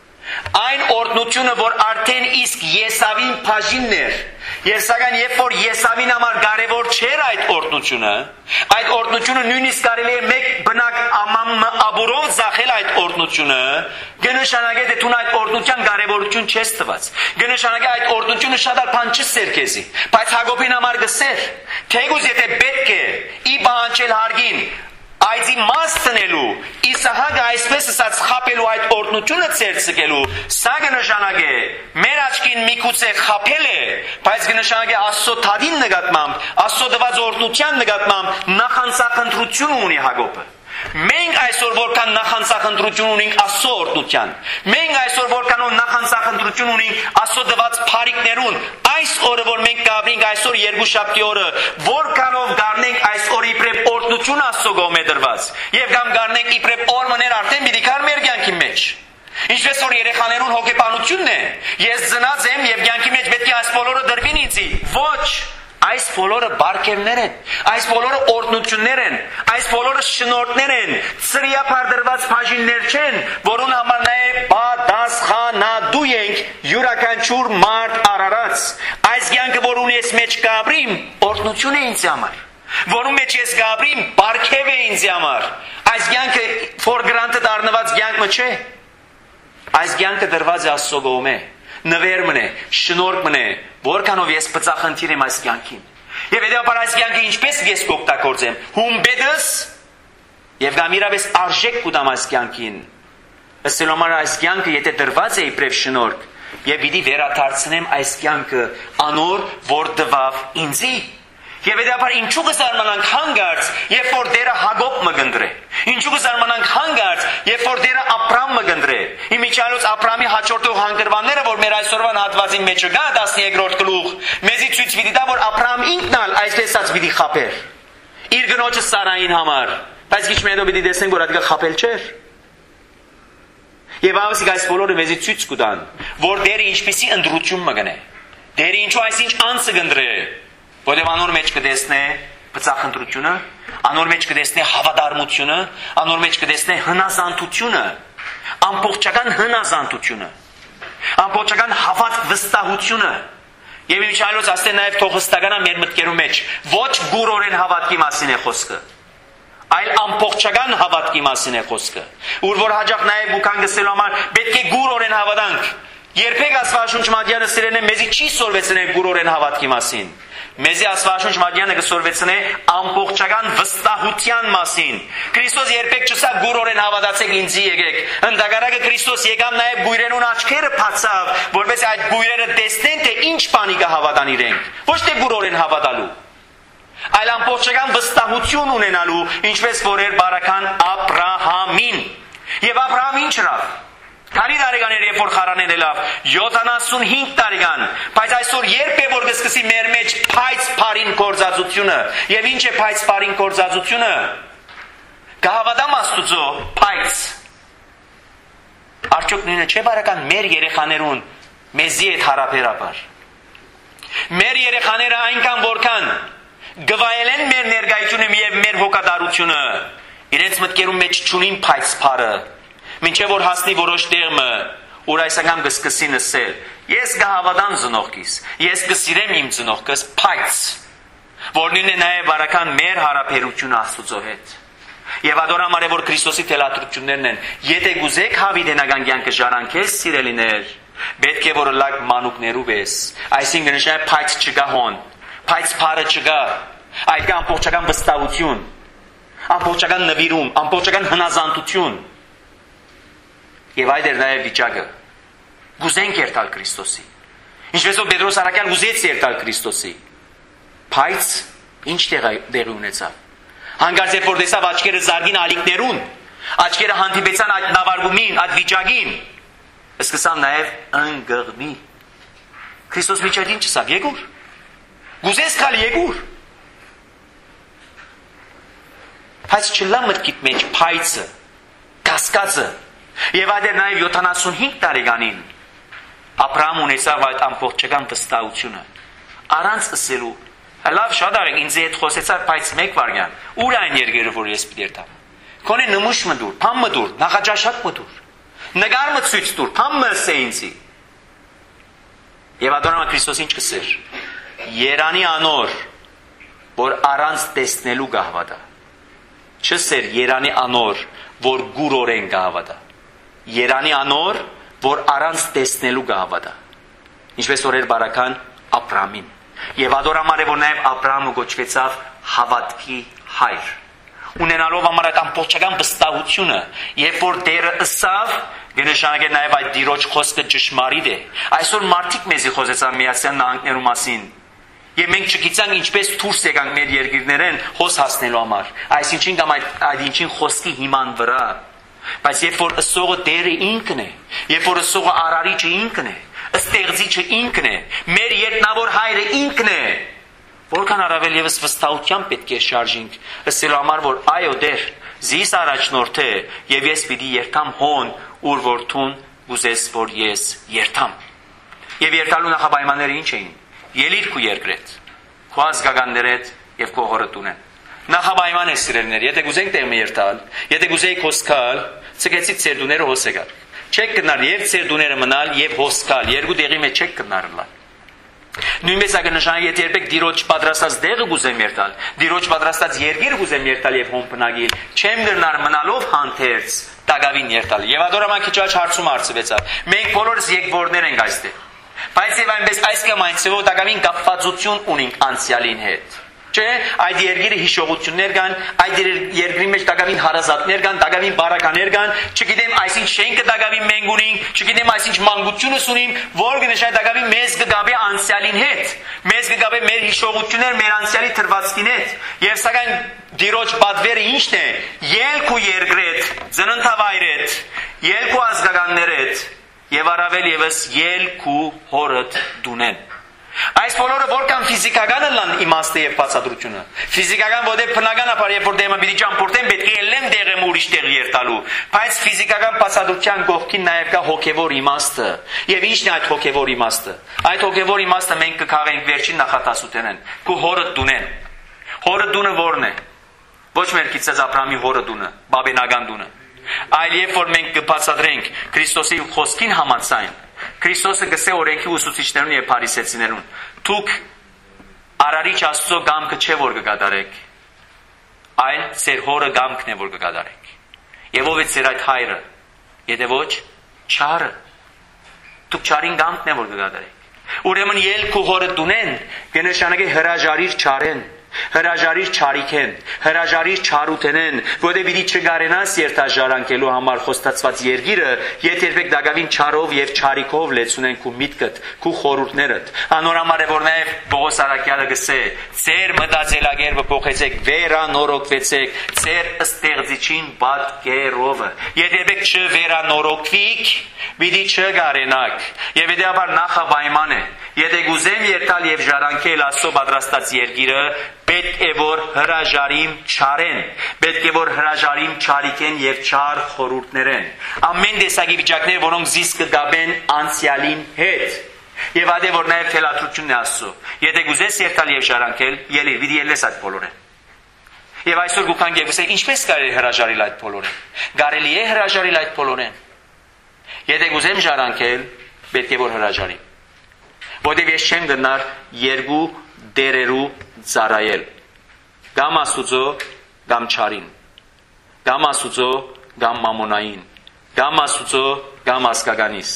այն օրհնությունը, որ արդեն իսկ Եսավին բաժինն էր, եւ սակայն երբ որ Եսավին համար կարևոր չէր այդ օրհնությունը, այդ օրհնությունը նույնիսկ կարելի է մեկ բնակ ամամաբուրով զախել այդ օրհնությունը, կնշանակե թե դու այդ օրհնության կարևորություն չես տված, կնշանակե այդ օրհնությունը շատ ալ բան չսեր քեզի, բայց Հակոբին համար գսեր, թեգուզ եթե պետք է ի բանջել հարգին Այդի մաս տնելու, Իսահակը այսպես ասած խապելու այդ օրհնությունը ցերցկելու, սա կնշանակե մեր աչքին միգուցե խապել է, բայց կնշանակե Աստծո թադին նկատմամբ, Աստծո տված օրհնության նկատմամբ նախանցախնդրություն ունի Հակոբը։ Մենք այսօր որքան նախանցախնդրություն ունենք Աստծո օրհնության, մենք այսօր որքան նախանցախնդրություն ունենք Աստծո տված բարիքներուն, այս օրը որ մենք կապրենք այսօր Երկուշաբթի օրը, որքանով գարնենք այս օրը իբրև օրհնություն Աստծո կողմէ դրված, եւ կամ գարնենք իբրև օրմներ արդեն պիտի կար մեր կյանքի մեջ։ Ինչպես որ երեխաներուն հոգեբանությունն է, ես ծնած եմ եւ կյանքի մեջ պետք է այս բոլորը դրվին ինձի։ Ոչ, այս բոլորը բարգևներ են, այս բոլորը օրհնություններ են, այս բոլորը շնորհներ են, ծրիապար դրված բաժիններ չեն, որոնց համար նաև պատասխանատու ենք յուրաքանչյուր մարդ արարած։ Այս կյանքը, որ ունես մեջ կապրիմ, օրհնություն է ինձ համար, որում մեջ ես կապրիմ, բարգև է ինձ համար։ Այս կյանքը for granted առնված կյանք չէ, այս կյանքը դրված է Աստծո կողմէ, նվերմն է, շնորհքն է, որքանով ես բծախնդիր եմ այս կյանքին։ Եվ հետևաբար այս կյանքը ինչպես ես կօգտագործեմ, հումբեդս եւ գամիրավես արժեք կուտամ այս կյանքին։ Ըստ համար այս կյանքը եթե դրված է իբրև շնորհք, եւ պիտի վերադարձնեմ այս կյանքը անոր, որ տվավ ինձի։ Եվ հետաբար ինչու կզարմանանք հանգարց, երբ որ դերը Հակոբ մը գնդրե։ Ինչու կզարմանանք հանգարց, երբ որ դերը Աբրահամ մը գնդրե։ Իմիջիալոց Աբրահամի հաջորդող հանգրվանները, որ մեր այսօրվան հատվածին մեջ կա տասներորդ գլուխ, մեզի ցույց պիտի տա, որ Աբրահամ ինքն ալ այսպես ասած պիտի խապեր։ Իր գնոջը Սարային համար, բայց քիչ մետո պիտի տեսնենք, որ այդ խապել չէր։ Եվ ավսիկ այս բոլորը մեզի ցույց կտան, որ դերը ինչպիսի ընդրություն մը գնե։ Դերը ինչու այսինչ անցը գնդրե։ Որտեղ անոր մեջ կտեսնե բծախնդրությունը, անոր մեջ կտեսնե հավատարմությունը, անոր մեջ կտեսնե հնազանդությունը, ամբողջական հնազանդությունը, ամբողջական հավատ վստահությունը։ Եվ իմիջիալոց ասતે նաև թող հստականա մեր մտքերում մեջ, ոչ գուրորեն հավատքի մասին է խոսքը, այլ ամբողջական հավատքի մասին է խոսքը, ուր որ հաջող նաև ուքան գսելու համար պետք է գուրորեն հավատանք։ Երբեք Աստվածաշունչ Մատյանը սիրեն է մեզի չի սորվեցնել գուրորեն հավատքի մասին։ Մեզի Աստվածաշունչ Մատյանը կսորվեցնե ամբողջական վստահության մասին։ Քրիստոս երբեք չսա գուրորեն հավատացեք ինձի եկեք։ Ընդհակառակը Քրիստոս եկավ նաև գույրերուն աչքերը բացավ, որպես այդ գույրերը տեսնեն թե ինչ բանի կհավատան իրենք։ Ոչ թե գուրորեն հավատալու, այլ ամբողջական վստահություն ունենալու, ինչպես որ էր բարական Աբրահամին։ Եվ Աբրահամ ինչ ρավ։ Քանի տարեկան էր, երբ որ խարանեն ելավ, յոթանասունհինգ տարեկան, բայց այսօր երբ է որ կսկսի մեր մեջ փայծ բարին գործածությունը, եւ ինչ է փայծ բարին գործածությունը։ Կհավատամ Աստուծո փայծ։ Արդյոք նույնը չէ բարական մեր երեխաներուն մեզի հետ հարաբերաբար։ Մեր երեխաները այնքան որքան գվայել են մեր ներկայությունը եւ մեր հոգատարությունը, իրենց մտքերում մեջ չունին փայծ բարը։ Մինչև որ հասնի որոշ տեղը, որ այս անգամ կսկսի նսել, ես կհավատամ ծնողքիս, ես կսիրեմ իմ ծնողքս, բայց որ նույնն է նաև բարական մեր հարաբերությունը Աստծո հետ։ Եվ ադորամար է որ Քրիստոսի թելադրություններն են, եթե գուզեք հավիտենական կյանքը ժառանգես սիրելիներ, պետք է որ լակ մանուկներով ես, այսինքն նշանակե փայծ չկա հոն, փայծ բարը չկա, այլ կա ամբողջական վստահություն, ամբողջական նվիրում, ամբողջական հնազանդություն։ Եվ այդ էր նաև վիճակը։ Գուզենք երթալ Քրիստոսի։ Ինչպես որ Պետրոս առաքյալ գուզեց երթալ Քրիստոսի։ Բայց ինչ տեղի ունեցավ։ Հանկարծ երբ որ տեսավ աչքերը զարգին ալիքներուն, աչքերը հանդիպեցան այդ նավարկումին, այդ վիճակին, սկսավ նաև ընկղմի։ Քրիստոս միջև ինչ ասավ, եկուր։ Գուզես գալ եկուր։ Բայց չլա մտքիդ մեջ փայծը, կասկածը։ Եվ այդ էր նաև յոթանասունհինգ տարեկանին Աբրահամ ունեցավ այդ ամբողջական վստահությունը։ Առանց ասելու, լավ շատ արեք ինձ հետ խոսեցար, բայց մեկ վարյան, ուր այն երկերը որ ես պիտի երթամ։ Քոնե նմուշ մդուր, փամ մդուր, նախաճաշակ մդուր, նգար մցույց դուր, փամ մսե ինձի։ Եվ ադոնամա Քրիստոս ինչ կսեր։ Երանի անոր, որ առանց տեսնելու գահվադա։ Չսեր երանի անոր, որ գուրորեն գահվադա։ Երանի անոր, որ առանց տեսնելու գահվադա։ Ինչպես որ էր բարական Աբրամին։ Եվ ադորամար է, որ նաև Աբրամը գոչվեցավ հավատքի հայր։ Ունենալով համար այդ ամբողջական վստահությունը, երբ որ Տերը ըսավ, կնշանակե նաև այդ Տիրոջ խոսքը ճշմարիտ է։ Այսօր մարդիկ մեզի խոսեցան Միացյալ Նահանգներու մասին։ Եվ մենք չգիտենք ինչպես դուրս եկանք մեր երկիրներեն հոս հասնելու համար։ Այսինչին կամ այդ, այդ ինչին խոսքի հիման վրա։ Բայց երբ որ ըսողը Տերը ինքն է, երբ որ ըսողը արարիչը ինքն է, ստեղծիչը ինքն է, մեր երկնավոր հայրը ինքն է, որքան առավել եւս վստահությամբ պետք է շարժենք, ըսելու համար, որ այո Տեր, զիս առաջնորդ է, եւ ես պիտի երթամ հոն, ուր որթուն գուզես, որ ես երթամ։ Եվ երթալու նախապայմանները ինչ էին։ Ելիր քու երկրետ, քու ազգականներեդ եւ քու հորտունեն։ Նախապայման է սիրելիներ, եթե գուզենք տեղ մի երթալ, եթե գուզեիք հոսքալ, ցկեցիք ձեր դուները հոսեկալ։ Չեք կնար եւ ձեր դուները մնալ եւ հոսքալ, երկու տեղի մեջ չեք կնարլալ։ Նույնպես ակը նշանակի, եթե երբեք Տիրոջ պատրաստած դեղը գուզեմ երթալ, Տիրոջ պատրաստած երկիրը գուզեմ երթալ եւ հոմբնագիլ, չեմ գնար մնալով հանդերձ տակավին երթալ։ Եվ ադորաման քիչ աչ հարցում արծվեցավ։ Մենք բոլորս եկվորներ ենք այստեղ։ Բայց եւ այնպես այս կամ այն ծովով տակավին կապվածություն ունենք անցյալին հետ։ Չէ, այդ երկիրը հիշողություններ կան, այդ երկրի մեջ տակավին հարազատներ կան, տակավին բարականներ կան, չգիտեմ այսինչ շենքը տակավին մենք ունենք, չգիտեմ այսինչ մանկությունս ունենք, որ կնշանակի տակավին մեզ կգաբե անցյալին հետ, մեզ կգաբե մեր հիշողություններ, մեր անցյալի թրվածքին հետ, եւ սակայն Տիրոջ պատվերը ինչն է, ելք ու երկրետ, ծննդավայրեդ, ելք ու ազգականներեդ, եւ առավել եւս ելք ու հորդ դունեն։ Այս բոլորը որքան ֆիզիկականը լան իմաստը եւ բացատրությունը։ Ֆիզիկական որդե բնական ապար երբ որ դեմը պիտի ճամփորդեն պետք է ելնեմ դեղեմ ուրիշ տեղ երթալու, բայց ֆիզիկական բացատրության կողքին նաեւ կա հոգեվոր իմաստը։ Եվ ի՞նչն է այդ հոգեվոր իմաստը։ Այդ հոգեվոր իմաստը մենք կքաղենք վերջին նախատասութենեն։ Քու հորը դունեն։ Հորը դունը ո՞րն է։ Ոչ մեր քիծած Աբրամի հորը դունը, բաբենական դունը։ Այլ երբ որ մենք կբացատրենք Քրիստոսի խոսքին համաձայն, Քրիստոսը գսե օրենքի ուսուցիչներուն եւ փարիսեցիներուն. Դուք արարիչ Աստծո գամքը չէ որ կկատարեք, այլ ձեր հորը գամքն է որ կկատարեք։ Եվ ով է ձեր այդ հայրը, եթե ոչ չարը։ Դուք չարին գամքն է որ կկատարեք։ Ուրեմն ելք ու հորը դունեն կնշանակի հրաժարիր չարեն, հրաժարիր չարիքեն, հրաժարիր չարութենեն, որտեղ պիտի չգարենաս երթաժարանքելու համար խոստացված երկիրը, եթե երբեք դակավին չարով եւ չարիքով լեցունեն քու միտքդ, քու խորհուրդներդ։ Անորամար է որ նաեւ Պողոս Արաքյալը գսե. «Ձեր մտածելակերպը փոխեցեք, վերանորոգվեցեք, ձեր ստեղծիչին պատկերովը»։ Եթե երբեք չվերանորոգվիք, պիտի չգարենաք։ Եվ դեպաբար նախապայման է, եթե գուզեմ երթալ եւ ժարանքել Աստծո պատրաստած երկիրը, պետք է որ հրաժարիմ չարեն, պետք է որ հրաժարիմ չարիքեն եւ չար խորհուրդներեն։ Ամեն տեսակի վիճակներ, որոնք զիս կգաբեն անցյալին հետ։ Եվ ադե որ նաեւ թելադրությունն է Աստծո։ Եթե գուզես երթալ եւ ժարանքել, ելիր, պիտի ելես այդ բոլորը։ Եվ այսօր գուքան եւ ասել, ինչպես կարելի հրաժարիլ այդ բոլորը։ Կարելի է հրաժարիլ այդ բոլորը։ Եթե գուզեմ ժարանքել, պետք է որ հրաժարիմ։ Որտեւ ես չեմ գնար երկու դերերու ծառայել։ Կամ Աստուծո, կամ չարին։ Կամ Աստուծո, կամ մամոնային։ Կամ Աստուծո, կամ ազգականից։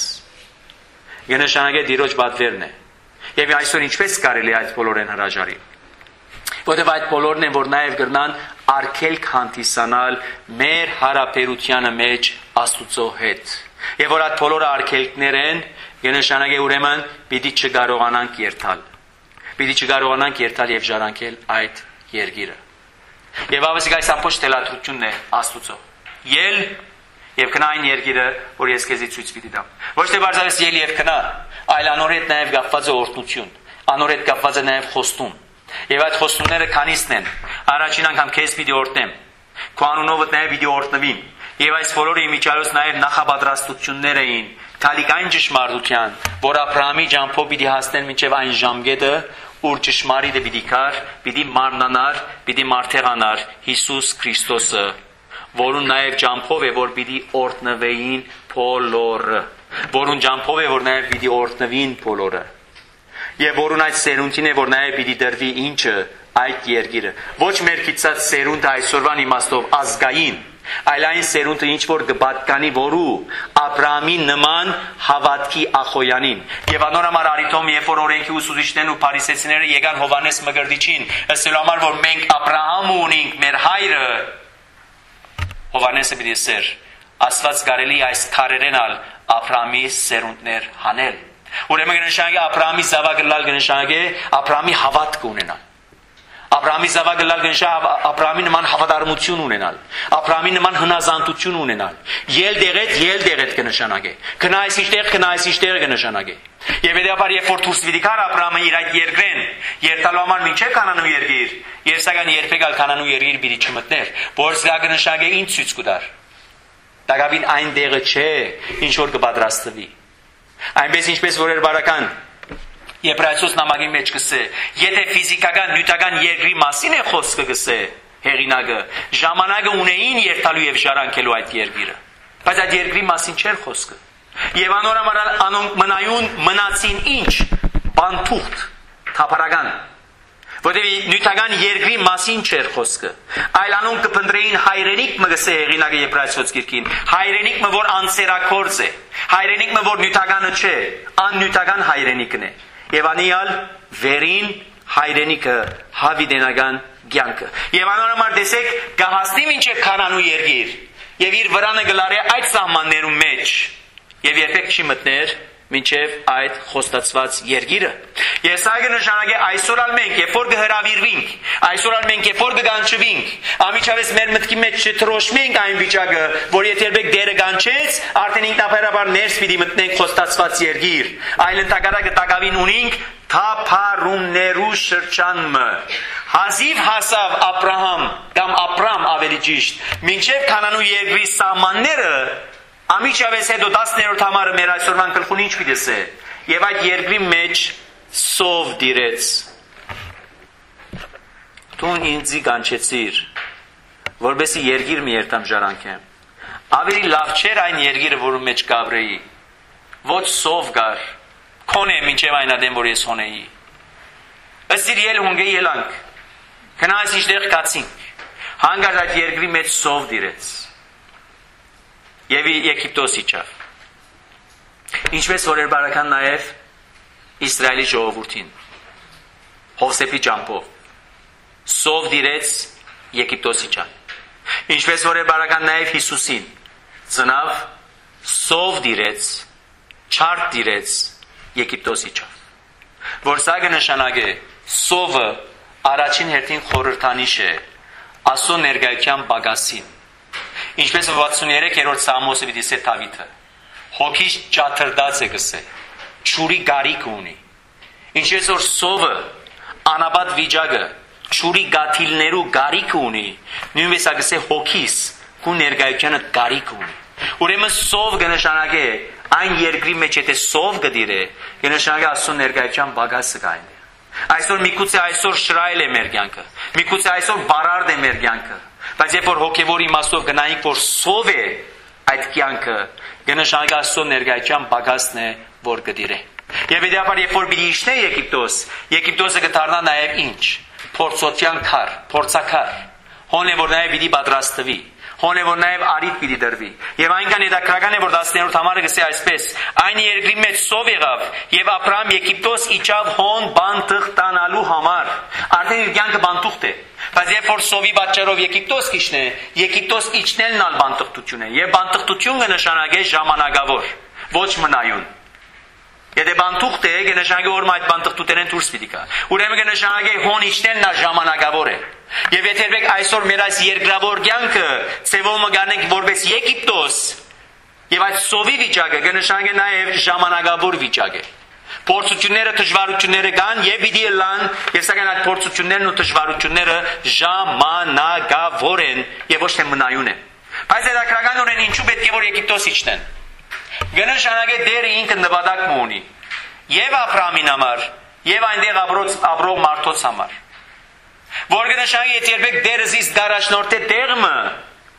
Գնշանակե Տիրոջ պատվերն է։ Եվ այսօր ինչպես կարելի այդ բոլորեն հրաժարի։ Որտեւ այդ բոլորն են, որ նաև գրնան արգելք հանդիսանալ մեր հարաբերությանը մեջ Աստուծո հետ։ Եվ որ այդ բոլորը արգելքներ են, գնշանակե ուրեմն պիտի չկարողանանք երթալ։ Պիտի չկարողանանք երթալ եւ ժարանքել այդ երկիրը։ Եվ ավասիկ այս ամբողջ թելադրությունն է Աստուծո։ Ել եւ քնա այն երկիրը, որ ես քեզի ցույց պիտի տամ։ Ոչ թե բարձրապես ել եւ քնա, այլ անորետ նաեւ կապված է օրհնություն, անորետ կապված է նաեւ խոստում։ Եվ այդ խոստումները քանիսն են։ Առաջին անգամ քեզ պիտի օրհնեմ։ Քո անունովդ նաեւ պիտի օրհնվին։ Եվ այս բոլորը իմիջիալոց նաեւ նախապատրաստություններ էին թալիկային ճշմարտության, որ Աբրահամի ջամփով պիտի հասնեն մինչև այն ժամկետը, ուր ճշմարիտը պիտի կար, պիտի մարմնանար, պիտի մարտեղանար Հիսուս Քրիստոսը, որուն նաև ջամփով է, որ պիտի օրտնվեին բոլորը, որուն ջամփով է, որ նաև պիտի օրտնվին բոլորը, եւ որուն այդ սերունդին է, որ նաև պիտի դրվի ինչը այդ երկիրը, ոչ մեր գիտած սերունդը այսօրվան իմաստով ազգային, այլ այն սերունդը ինչ որ կպատկանի որու Աբրահամի նման հավատքի ախոյանին։ Եվ անորամար արիթոմ երբ որ օրենքի ուսուցիչներն ու փարիսեցիները եկան Հովանես Մկրտիչին, ըսելու համար որ մենք Աբրահամ ունենք, մեր հայրը, Հովանեսը պիտի ասեր, Աստված կարելի այս քարերեն ալ Աբրահամի սերունդներ հանել։ Ուրեմն կնշանակի Աբրահամի զավակը լալ կնշանակի Աբրահամի հավատք ունենալ։ Աբրահամի զավակը լալ կնշանակի Աբրահամի նման հավատարմություն ունենալ, Աբրահամի նման հնազանդություն ունենալ։ Ել դեղետ, ել դեղետ կնշանակի։ Գնայս իջտեղ, գնայս իջտեղ կնշանակի։ Եվ հետեւաբար երբ որ դուրս վիդիկար Աբրահամը իր այդ երկրեն, երթալու համար մինչև Կանանու երկիր, եւ սակայն երբեք ալ Կանանու երկիր պիտի չմտներ, որ սա կնշանակի ինչ ցույց կտար։ Դակավին այն դեղը չէ, ինչ որ կպատրաստվի։ Այնպես ինչպես որ էր բարական Եբրայեցոս նամակի մեջ կսե, եթե ֆիզիկական, նյութական երկրի մասին է խոսքը կսե, հեղինակը, ժամանակը ունեին երթալու եւ ժառանգելու այդ երկիրը, բայց այդ երկրի մասին չէր խոսքը։ Եվ անորամար անոնք մնայուն մնացին ինչ, բանթուղթ, թափառական, որտեղ նյութական երկրի մասին չէր խոսքը, այլ անոնք կփնտրեին հայրենիք մը գսե հեղինակը Եբրայեցոս գիրքին, հայրենիք մը որ անսերակորձ է, հայրենիք մը որ նյութականը չէ, աննյութական հայրենիքն է։ Եվ անիալ վերին հայրենիքը հավիդենական կյանքը։ Եվ անորամար տեսեք կհասնի մինչև Կանանու երկիր եւ իր վրանը գլարե այդ սահմաններում մեջ եւ երբեք չի մտներ մինչև այդ խոստացված երկիրը։ Ես այգը նշանակե այսօր ալ մենք երբ որ կհրավիրվենք, այսօր ալ մենք երբ որ կգանչվենք, ամիջավես մեր մտքի մեջ չթրոշմենք այն վիճակը, որ եթե երբեք դերը գանչեց, արդեն ինքնաբերաբար ներս պիտի մտնենք խոստացված երկիր, այլ ընդհակառակը տակավին ունենք թափառումներու շրջանը։ Հազիվ հասավ Աբրահամ կամ Աբրամ ավելի ճիշտ, մինչև Կանանու երկրի սահմանները ամիջավես հետո տասներորդ համարը մեր այսօրվան գլխուն ինչ պիտի ասե, եւ այդ երկրի մեջ սով դիրեց։ Դու ինձ կանչեցիր, որովհետեւ երկիր մի երթամ ժառանգեմ։ Ավելի լավ չէր այն երկիրը, որում մեջ կաբրեի։ Ոչ սով գար, քոնե մինչև այն ադեմ, որ ես հոնեի։ Ըստ իր ել հունգե ելանք, գնաց իջտեղ կացինք, հանգարտ այդ երկրի մեջ սով դիրեց։ Եվ Եգիպտոս իջավ։ Ինչպես որ էր բարական նաև Իսրայելի ժողովրդին, Հովսեփի ջամփով, սով դիրեց Եգիպտոս իջավ։ Ինչպես որ էր բարական նաև Հիսուսին, ծնավ, սով դիրեց, չարտ դիրեց Եգիպտոս իջավ։ Որ սա կնշանակե սովը առաջին հերթին խորհրդանիշ է Աստծո ներկայության պակասին։ Ինչպես վաթսուններեք-րդ Սամոսը պիտի ասե Դավիթը, հոգիս ճաթրդած է գսե, ճուրի գարիք ունի։ Ինչպես որ սովը անաբադ վիճակը ճուրի գաթիլներու գարիք ունի, նույնպես ագսե հոգիս քու ներկայությանը գարիք ունի։ Ուրեմն սով կնշանակե այն երկրի մեջ եթե սով գդիրե, կնշանակե Աստծո ներկայության բագասը կային։ Այսօր միգուցե այսօր շրայել է մեր կյանքը, միգուցե այսօր բարարդ է մեր կյանքը, բայց երբ որ հոգևոր իմաստով գնայինք, որ սով է այդ կյանքը, կնշանակի Աստծո ներկայության բագասն է, որ գդիրե։ Եվ հետեւաբար երբ որ պիտի իջնե Եգիպտոս, Եգիպտոսը կդառնա նաև ինչ, փորձության քար, փորձակար, հոն է որ նաև պիտի պատրաստվի, հոն է որ նաև արիտ պիտի դրվի։ Եվ այնքան հետաքրական է որ տասներորդ համարը գսե այսպես. այն երկրի մեջ սով եղավ եւ Աբրահամ Եգիպտոս իջավ հոն բանտուղ տանալու համար։ Արդեն իր կյանքը բանտուղ է։ Բայց երբ որ սովի պատճառով Եգիպտոս կիջնե, Եգիպտոս իջնելն ալ բանտուղություն է, եւ բանտուղությունը նշանակե ժամանակավոր, ոչ մնայուն։ Եթե բանտուղ է, կնշանակի որ այդ բանտուղտերեն դուրս պիտի գա։ Ուրեմն կնշանակի հոն իջնելն ալ ժամանակավոր է։ Եվ եթե երբեք այսօր մեր այս երկրավոր կյանքը ծևոմը գանենք որպես Եգիպտոս, եւ այդ սովի վիճակը կնշանակի նաեւ ժամանակավոր վիճակ է։ Փորձությունները, դժվարությունները կան եւ պիտի լան, եւ սակայն այդ փորձություններն ու դժվարությունները ժամանակավոր են եւ ոչ թե մնայուն են։ Բայց հետաքրքրականորեն ինչու պետք է որ Եգիպտոս իջնեն։ Կնշանակի դերը ինքը նպատակ ունի եւ Աբրահամին համար եւ այնտեղ ապրող մարդոց համար։ Որ կնշանակի եթե երբեք դերը զիս դարաշնորհ է դեղը,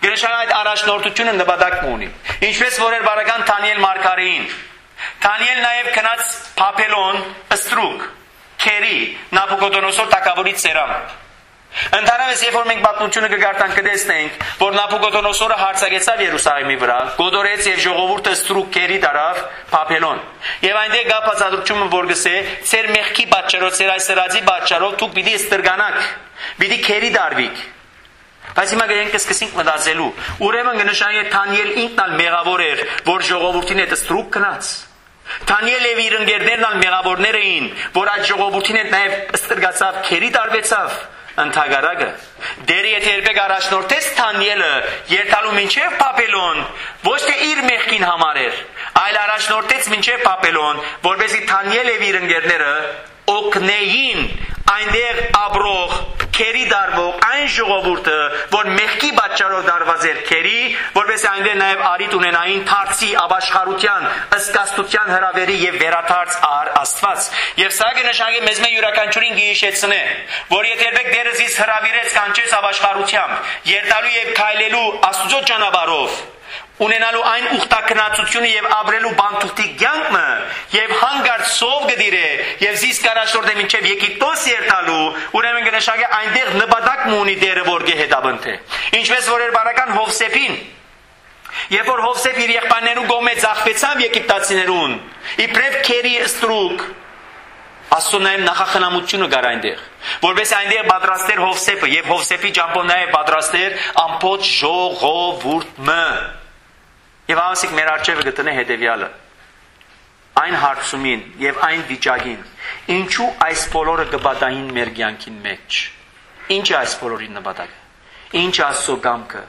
Գնշան այդ առաջնորդությունը նպատակ ունի։ Ինչպես որ էր բարական Դանիել մարգարեին։ Դանիել նաև գնաց Բաբելոն, Ստրուկ, Քերի, Նաբուկոդոնոսոր թագավորի ծերամ։ Ընդհանրապես, երբ որ մենք պատմությունը կգարտանք կտեսնենք, որ Նաբուկոդոնոսորը հարձակեցավ Երուսաղեմի վրա, գոդորեց եւ ժողովուրդը Ստրուկ Քերի դարավ Բաբելոն։ Եվ այնտեղ գա բացատրությունը, որ գսե, «Ձեր մեղքի պատճառով, ձեր այս սրածի պատճառով դուք պիտի ստրգանաք, պիտի Քերի դարվիք»։ Բայց հիմա գենք սկսենք մտածելու։ Ուրեմն կնշանի է Դանիել ինքն ալ մեղավոր էր, որ ժողովրդին հետ Ստրուկ գնաց։ Դանիել եւ իր ընկերներն ալ մեղավորներ էին, որ այդ ժողովրդին հետ նաեւ ստրգացավ, Քերի դարվեցավ։ Ընթագարակը դերի եթե երբեք առաջնորդեց Դանիելը երթալու մինչև Բաբելոն, ոչ թե իր մեղքին համար էր, այլ առաջնորդեց մինչև Բաբելոն, որպեսզի Դանիել եւ իր ընկերները օգնեին այնտեղ ապրող Քերի դարվող այն ժողովուրդը, որ մեղքի պատճառով դարված էր Քերի, որպեսզի այնտեղ նաև արիտ ունենային դարձի ապաշխարության, ըսկաստության հրավերի եւ վերադարձ առ Աստված։ Եվ սա կնշանակի մեզ մե յուրաքանչյուրին գիշեցնե, որ եթե երբեք դերը զիս հրավիրեց կանչեց ապաշխարությամբ, երթալու եւ քայլելու Աստծո ճանապարհով, ունենալու այն ուխտակնացությունը եւ ապրելու բանտուղտի կյանքը եւ հանգարց սով գդիրե եւ զիս կարաշորդ է մինչեւ Եգիպտոս երթալու, ուրեմն կնշանակի այնտեղ նպատակ ունի դերը որ գեհետաբնթե։ Ինչպես որ էր բարական Հովսեփին, երբ որ Հովսեփ իր եղբայրներու գոմե ծախվեցավ եգիպտացիներուն, իբրև Քերի Ստրուկ, Աստծո նաև նախախնամությունը գար այնտեղ, որպես այնտեղ պատրաստեր Հովսեփը եւ Հովսեփի ճամփոն նաև պատրաստեր ամբողջ ժողովուրդը։ Եվ ասիկ մեր արջևը գտնե հետևյալը. այն հարցումին եւ այն վիճակին, ինչու այս բոլորը կբադային մեր կյանքին մեջ։ Ինչ է այս բոլորի նպատակը։ Ինչ է Աստծո կամքը։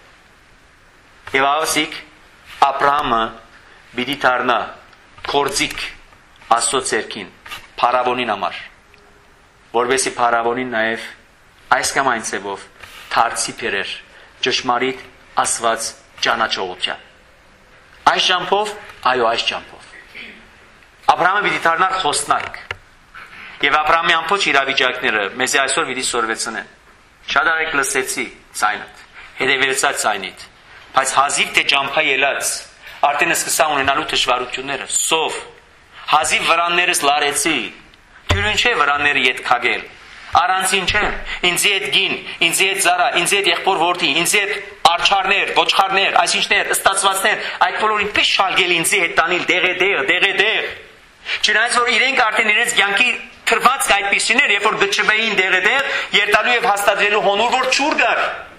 Եվ ասիկ Աբրահամը պիտի դառնա կորձիկ Աստծո ցերքին, փարավոնին համար, որովհետեւ փարավոնին նաև այս կամ այն ցևով դարձի բերեր ճշմարիտ Աստված ճանաչողության։ Այս ճամփով, այո, այս ճամփով։ Աբրահամը պիտի դառնա խոսնակ։ Եվ Աբրահամի ամբողջ իրավիճակները մեզ այսօր պիտի սորվեցնեն։ Շատ արեք լսեցի ցայնը, հետևեցա ցայնիդ, բայց հազիվ թե ճամփա ելած, արդեն սկսա ունենալու դժվարությունները, սով, հազիվ վրաններս լարեցի, թյուրին չէ վրանները ետ քագել, առանցին չէ, ինձի հետ գին, ինձի հետ զարա, ինձի հետ եղբոր որդի, ինձի հետ արջարներ, ոչխարներ, այսինչներ, ըստացվածներ, այդ բոլորին պես շալգել ինձի հետ տանիլ դեղե դեղ, դեղե դեղ։ Չնայած որ իրենք արդեն իրենց կյանքի թրված այդպիսիներ, երբ որ գճվեին դեղե դեղ, երտալու եւ հաստատվելու հոնոր որ չուր գար։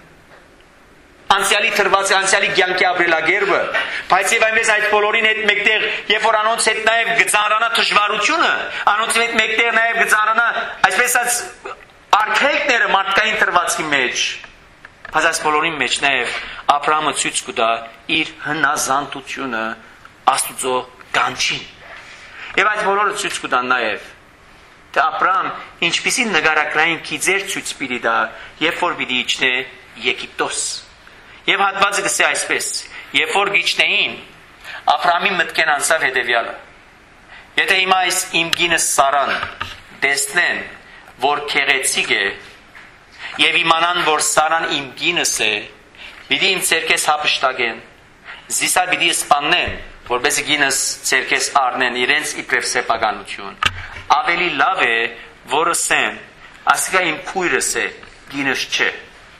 Անցյալի թրված անցյալի կյանքի ապրելակերպը, բայց եւ այնպես այդ բոլորին հետ մեկտեղ, երբ որ անոնց հետ նաեւ գծարանա դժվարությունը, անոնց հետ մեկտեղ նաեւ գծարանա, այսպես ասած, արգելքները մարդկային թրվածքի մեջ, բայց այս բոլորին մեջ նաեւ Աբրահամը ցույց կտա իր հնազանդությունը Աստծո կանչին։ Եվ այդ բոլորը ցույց կտան նաեւ թե Աբրահամ ինչպիսի նկարագրային քիզեր ցույց պիտի տա, երբ որ պիտի իջնե Եգիպտոս։ Եվ հատվածը գսե այսպես. երբ որ գիչնեին, Աբրահամի մտքեն անցավ հետևյալը. եթե հիմա այս իմ գինս Սարան տեսնեն, որ քեղեցիկ է, եւ իմանան, որ Սարան իմ գինս է, պիտի իմ ցերկես հապշտակեն, զիսա պիտի սպանեն, որպեսզի գինս ցերկես առնեն իրենց իբրև սեփականություն։ Ավելի լավ է, որ ասեն, ասիկա իմ քույրս է, գինս չէ։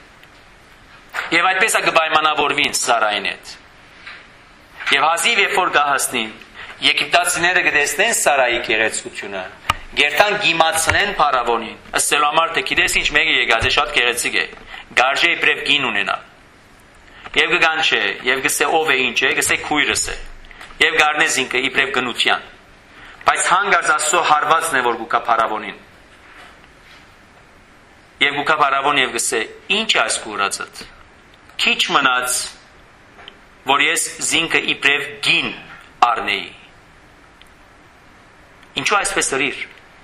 Եվ այդպես է կպայմանավորվին Սարային հետ։ Եվ հազիվ երբ որ գահասնին, եգիպտացիները կտեսնեն Սարայի գեղեցկությունը, գերտան գիմացնեն փարավոնին, ըսելու համար թե գիտես ինչ մեկը եկած է շատ գեղեցիկ է, գարժե իբրև գին ունենա։ Եվ կգանչե, եւ գսե ով է ինչ է, գսե քույրս է։ Եվ գարնե զինքը իբրև գնության։ Բայց հանգարց Աստծո հարվածն է որ գուկա փարավոնին։ Եվ գուկա փարավոն եւ գսե ինչ է այս կուրածդ։ Քիչ մնաց, որ ես զինքը իբրև գին առնեի։ Ինչու այսպես ըրիր։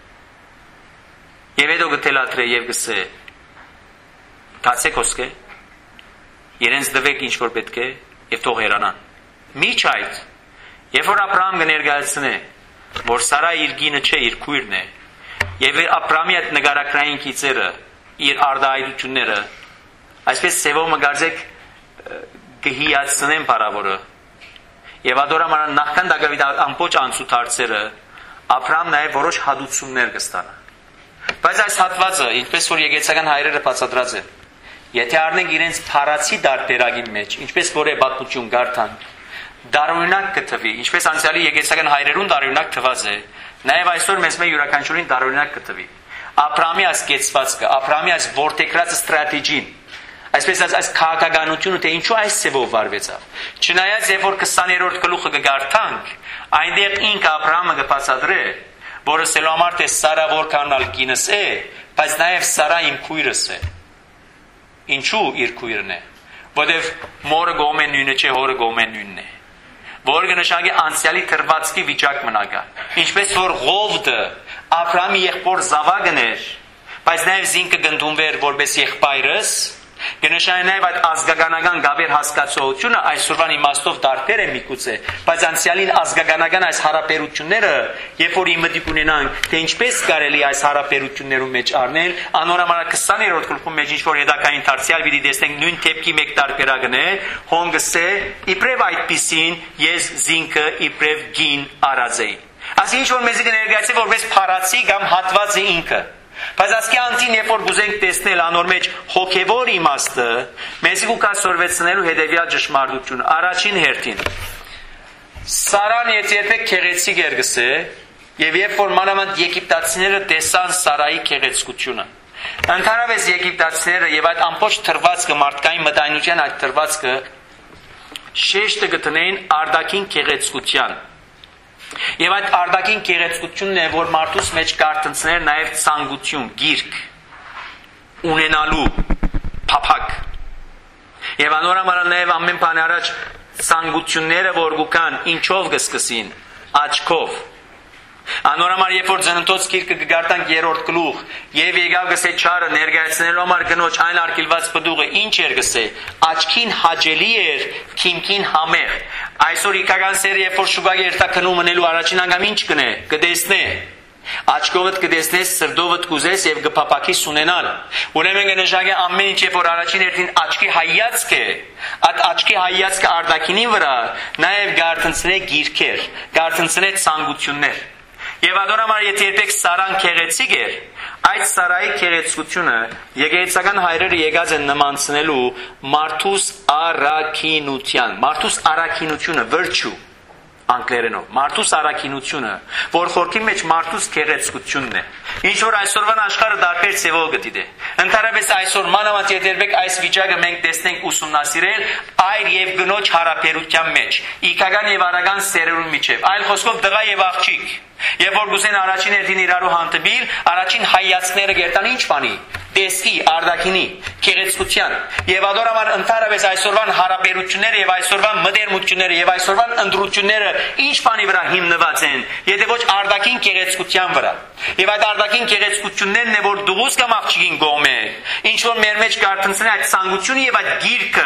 Եվ հետո գտելատրե եւ գսե կացեք ոսկե, իրենց դվեք ինչ որ պետք է եւ թող հեռանան։ Միջ այդ, երբ որ Աբրահամ կներկայացնե, որ Սարա իր գինը չէ, իր քույրն է, եւ Աբրահամի այդ նկարագրային կիցերը, իր արդայությունները, այսպես սևով մգարձեք գհիացնեն բարավորը։ Եվ ադորամարան նախքան դակավիտ ամբողջ անցուտ հարցերը Աբրահամ նաև որոշ հատուցումներ կստանա։ Բայց այս հատվածը, ինչպես որ եկեղեցական հայրերը բացատրած են, եթե առնենք իրենց փարացի դարբերակի մեջ, ինչպես որ է պատմություն գարթան, դարօրինակ կթվի, ինչպես անցյալի եկեղեցական հայրերուն դարօրինակ թված է, նաև այսօր մեզ մեր յուրաքանչյուրին դարօրինակ կթվի։ Աբրահամի այս կեցվածքը, Աբրահամի այս ворտեկրած ստրատեգին, այսպես այս քաղաքականությունը թե ինչու այս ծևով վարվեցավ։ Չնայած երբ որ քսաներորդ գլուխը կգարթանք, այնտեղ ինքը Աբրահամը կբացատրե, որը սելոմար թե Սարա որքանալ կինս է, բայց նաև Սարա իմ քույրս է։ Ինչու իր քույրն է։ Որտեվ մորը գոմե նույնը չէ, հորը գոմե նույնն է։ Որը կնշանակի անցյալի թրվածքի վիճակ մնա։ Ինչպես որ Ղովդը Աբրահամի եղբոր զավակն էր, բայց նաև զինքը գնդունվեր որպես եղբայրս, կնշանակի նաև այդ ազգականական գաբեր հասկացողությունը այսօրվան իմաստով դարբեր է միգուցե, բայց անցյալին ազգականական այս հարաբերությունները, երբ որ իմդիկ ունենանք, թե ինչպես կարելի այս հարաբերություններում մեջ առնել, անորամար քսաներորդ գլխում մեջ ինչ որ հետագային դարձյալ պիտի տեսնենք նույն թեփքի մեկ տարբերակն է, հոնգսե իբրև այդպիսին ես զինքը իբրև գին արածեի։ Ասի ինչ որ մեզի կներկայացի որպես փարացի կամ հատվածը ինքը։ Բայց ասկի անտին երբ որ գուզենք տեսնել անոր մեջ հոգևոր իմաստը, մեզ կուկա սորվեցնելու հետևյալ ճշմարտությունը։ Առաջին հերթին Սարան երբեք քեղեցիկ էր գսե, եւ երբ որ մանավանդ եգիպտացիները տեսան Սարայի քեղեցկությունը, ընդհանրապես եգիպտացիները եւ այդ ամբողջ թրվածքը մարդկային մտայնության այդ թրվածքը շեշտը գտնեին արտաքին քեղեցկության։ Եվ այդ արտաքին գեղեցկությունն է, որ մարդուս մեջ կարտնցներ նաև ցանկություն, գիրք, ունենալու, փափակ։ Եվ անորամար նաև ամեն բան առաջ ցանկությունները, որ գուքան ինչով կսկսին, աչքով։ Անորամար երբ որ ծննդոց գիրքը կգարտանք երրորդ գլուխ, եւ եկավ գսե չարը ներկայացնելու համար գնոջ այն արկելված բդուղը ինչ էր գսե, աչքին հաճելի էր, քիմքին համեղ։ Այսօր իքական սերը երբ որ շուգագ երթա քնում մնելու առաջին անգամ ինչ կնե, կտեսնե։ Աչքովդ կտեսնես, սրդովդ կուզես եւ կփապակի սունենալ։ Ուրեմն կնշանակի ամեն ինչ երբ որ առաջին հերթին աչքի հայացք է, այդ աչքի հայացքը արտաքինի վրա նաեւ գարտնցնե գիրքեր, գարտնցնե ցանկություններ։ Եվ ադորամար եթե երբեք Սարան քեղեցիկ էր, այդ Սարայի քեղեցկությունը եկեղեցական հայրերը եկած են նմանցնելու մարդուս առաքինության, մարդուս առաքինությունը, virtue անգլերենով, մարդուս առաքինությունը, որ խորքի մեջ մարդուս քեղեցկությունն է։ Ինչ որ այսօրվան աշխարհը դարբեր ծևով գտիդե։ Ընդհանրապես այսօր մանավանդ եթե երբեք այս վիճակը մենք տեսնենք ուսումնասիրել այր եւ գնոջ հարաբերության մեջ, իքական եւ արական սերերուն միջև, այլ խոսքով դղա եւ աղջիկ։ Եվ որ գուսեն առաջին հերթին իրարու հանդիպիլ, առաջին հայացքները գերտան ինչ բանի, տեսքի, արտաքինի, քեղեցկության։ Եվ ադորամար ընդհանրապես այսօրվան հարաբերությունները եւ այսօրվան մտերմությունները եւ այսօրվան ընտրությունները ինչ բանի վրա հիմնված են, եթե ոչ արտաքին քեղեցկության վրա։ Եվ այդ արտաքին քեղեցկություններն է որ դուղուս կամ աղջիկին գոմե, ինչ որ մեր մեջ կարտնցնի այդ ցանկությունը եւ այդ գիրքը,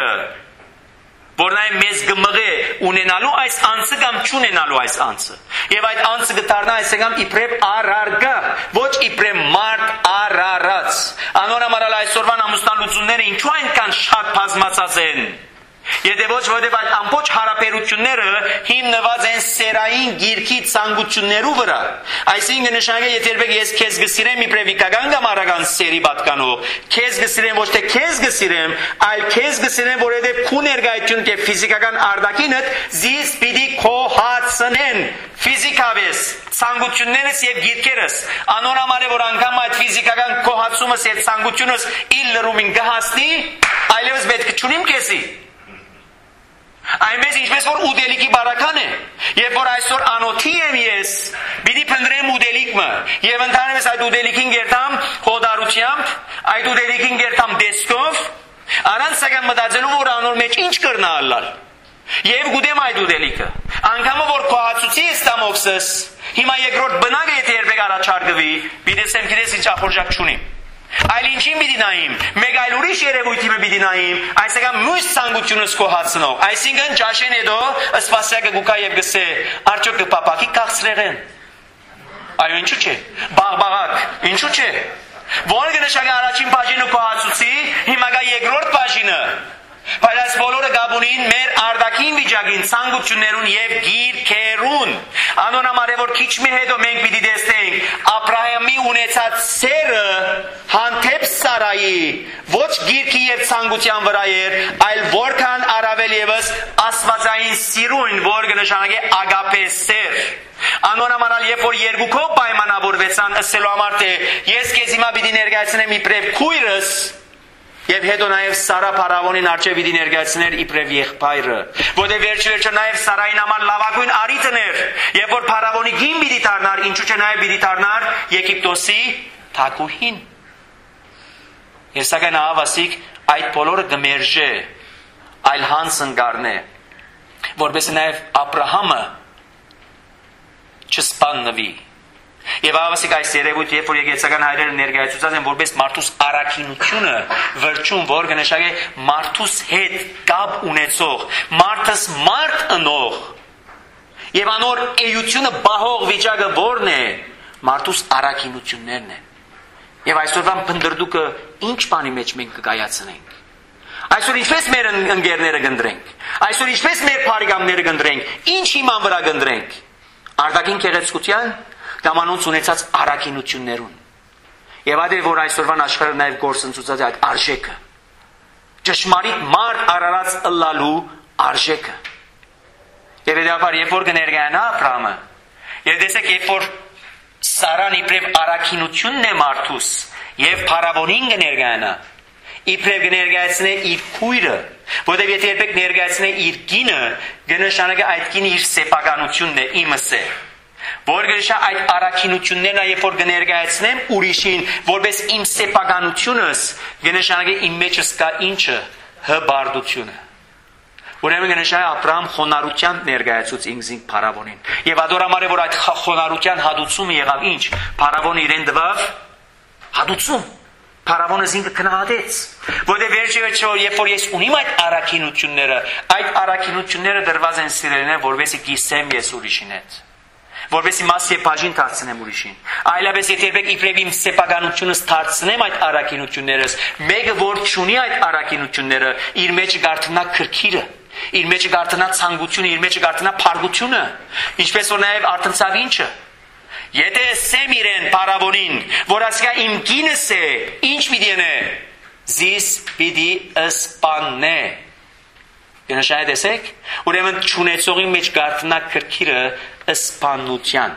որ նաև մեզ գմղե ունենալու այս անձը կամ չունենալու այս անձը։ Եվ այդ անձը գտարնա այսեկամ իբրև առարգա, ոչ իբրև մարդ առարած։ Անոնամարալ այսօրվան ամուսնալուծունները ինչու այնքան շատ բազմացած են։ Եթե ոչ որտեղ այդ ամբողջ հարաբերությունները հիմնված են սերային գիրքի ցանկություններու վրա։ Այսինքն նշանակե եթե երբեք ես քեզ գսիրեմ իբրև իքական կամ արական սերի պատկանող, քեզ գսիրեմ ոչ թե քեզ գսիրեմ, այլ քեզ գսիրեմ որովհետև քու ներկայությունը թե ֆիզիկական արտաքինդ զիս պիտի կոհացնեն ֆիզիկավես ցանկություններս եւ գիրքերս։ Անոնամար է որ անգամ այդ ֆիզիկական կոհացումս եւ ցանկությունս իլ լրումին գահասնի, այլևս պետք չունիմ քեզի։ Այնպես ինչպես որ ուդելիքի բարական է, երբ որ այսօր անոթի եմ ես, պիտի փնտրեմ ուդելիքը, եւ ընդհանրապես այդ ուդելիքին գերտամ հոդարությամբ, այդ ուդելիքին գերտամ դեսկով, առանց սակայն մտածելու որ անոր մեջ ինչ կրնա ալալ։ Եվ գուդեմ այդ ուդելիքը, անգամը որ կոհացուցի ստամոքսս, հիմա երկրորդ բնակը եթե երբեք առաջարկվի, պիտի սեմ գիտես ինչ ախորժակ չունի։ Այլ ինչին պիտի նայիմ, մեկ այլ ուրիշ երևույթի պիտի նայիմ, այսինքն մյուս ցանկությունս կոհացնող, այսինքն ճաշեն հետո սպասյակը գուկա եւ գսե, արդյոք կպապակի կացրեղեն։ Այո, ինչու՞ չէ։ Բաղբաղակ, ինչու՞ չէ։ Որը կնշանակի առաջին բաժինը կոհացուցի, հիմա գա երկրորդ բաժինը։ Բայց այս բոլորը գաբունին մեր արդակին վիճակին, ցանկություններուն եւ գիրքերուն։ Անոնամար է որ քիչ մի հետո մենք պիտի տեսնենք Աբրահամի ունեցած սերը հանդեպ Սարայի ոչ գիրքի եւ ցանկության վրա էր, այլ որքան առավել եւս աստվածային սիրուն, որ կնշանակե ագապե սեր։ Անոնամանալ երբ որ երկուքով պայմանավորվեցան ասելու համար թե ես քեզ հիմա պիտի ներկայացնեմ իբրև քույրս եւ հետո նաեւ Սարա փարավոնին արչեւ պիտի ներկայացներ իբրև եղբայրը, որտեղ վերջ-վերջը նաեւ Սարային համար լավագույն արիտն էր, երբ որ փարավոնի գին պիտի դառնար, ինչու՞ չէ նաեւ պիտի դառնար Եգիպտոսի թագուհին։ Ես սակայն ավասիկ այդ բոլորը գմերժե, այլ հանցնգարն է, որպես նաեւ Աբրահամը չսպաննվի։ Եվ ավասիկ այս երևույթ, երբ որ եկեղեցական հայրերը ներկայացուցած են որպես մարդուս առաքինությունը վրճում, որ կնշանակե մարդուս հետ կապ ունեցող, մարդս մարդ ընող եւ անոր էությունը բահող վիճակը որն է, մարդուս առաքինություններն են։ Եվ այսօրվան փնդրդուկը ինչ բանի մեջ մենք կկայացնենք։ Այսօր ինչպես մեր ընկերները գնդրենք, այսօր ինչպես մեր բարեկամները գնդրենք, ինչ իման վրա գնդրենք, արտաքին գեղեցկության կամ անոնց ունեցած առաքինություններուն։ Եվ այդ է որ այսօրվան աշխարհը նաև գործընծուցած է այդ արժեքը, ճշմարիտ մարդ արարած ըլլալու արժեքը։ Եվ հետեւաբար երբ որ կներկայանա Աբրահամը, եւ տեսեք երբ որ Սարան իբրև առաքինությունն է մարդուս եւ փարավոնին կներկայանա, իբրև կներկայացնե իր քույրը, որտեղ եթե երբեք ներկայացնե իր գինը, կնշանակե այդ գինը իր սեփականությունն է, իմս է։ Որ գշա այդ առաքինություններն երբ որ կներկայացնեմ ուրիշին, որպես իմ սեփականությունս, կնշանակե իմ մեջս կա ինչը, հբարդությունը։ Ուրեմն կնշանակե Աբրահամ խոնարհության ներկայացուց ինքզին փարավոնին։ Եվ ադորամար է որ այդ խոնարհության հադուցումը եղավ ինչ, փարավոնը իրեն տվավ հադուցում։ Փարավոնը զինքը քնահատեց, որտեղ վերջիվերջո երբ որ ես ունիմ այդ առաքինությունները, այդ առաքինությունները դրված են սիրելիներ, որովհետեւ գիսեմ ես ուրիշին հետ, որովհետեւ մաս եւ բաժին դարձնեմ ուրիշին։ Այլապես եթե երբեք իբրև իմ սեփականությունս դարձնեմ այդ առաքինություններս, մեկը որ չունի այդ առաքինությունները, իր մեջ գարտնա քրքիրը, իր մեջ գարտնա ցանկությունը, իր մեջ գարտնա փարգությունը, ինչպես որ նաեւ արտնցավ ինչը։ Եթե սեմ իրեն փարավոնին, որ ասկա իմ գինս է, ինչ պիտի ենե, զիս պիտի սպաննե։ Կնշանակե տեսեք, ուրեմն չունեցողի մեջ գարտնա քրքիրը սպանության,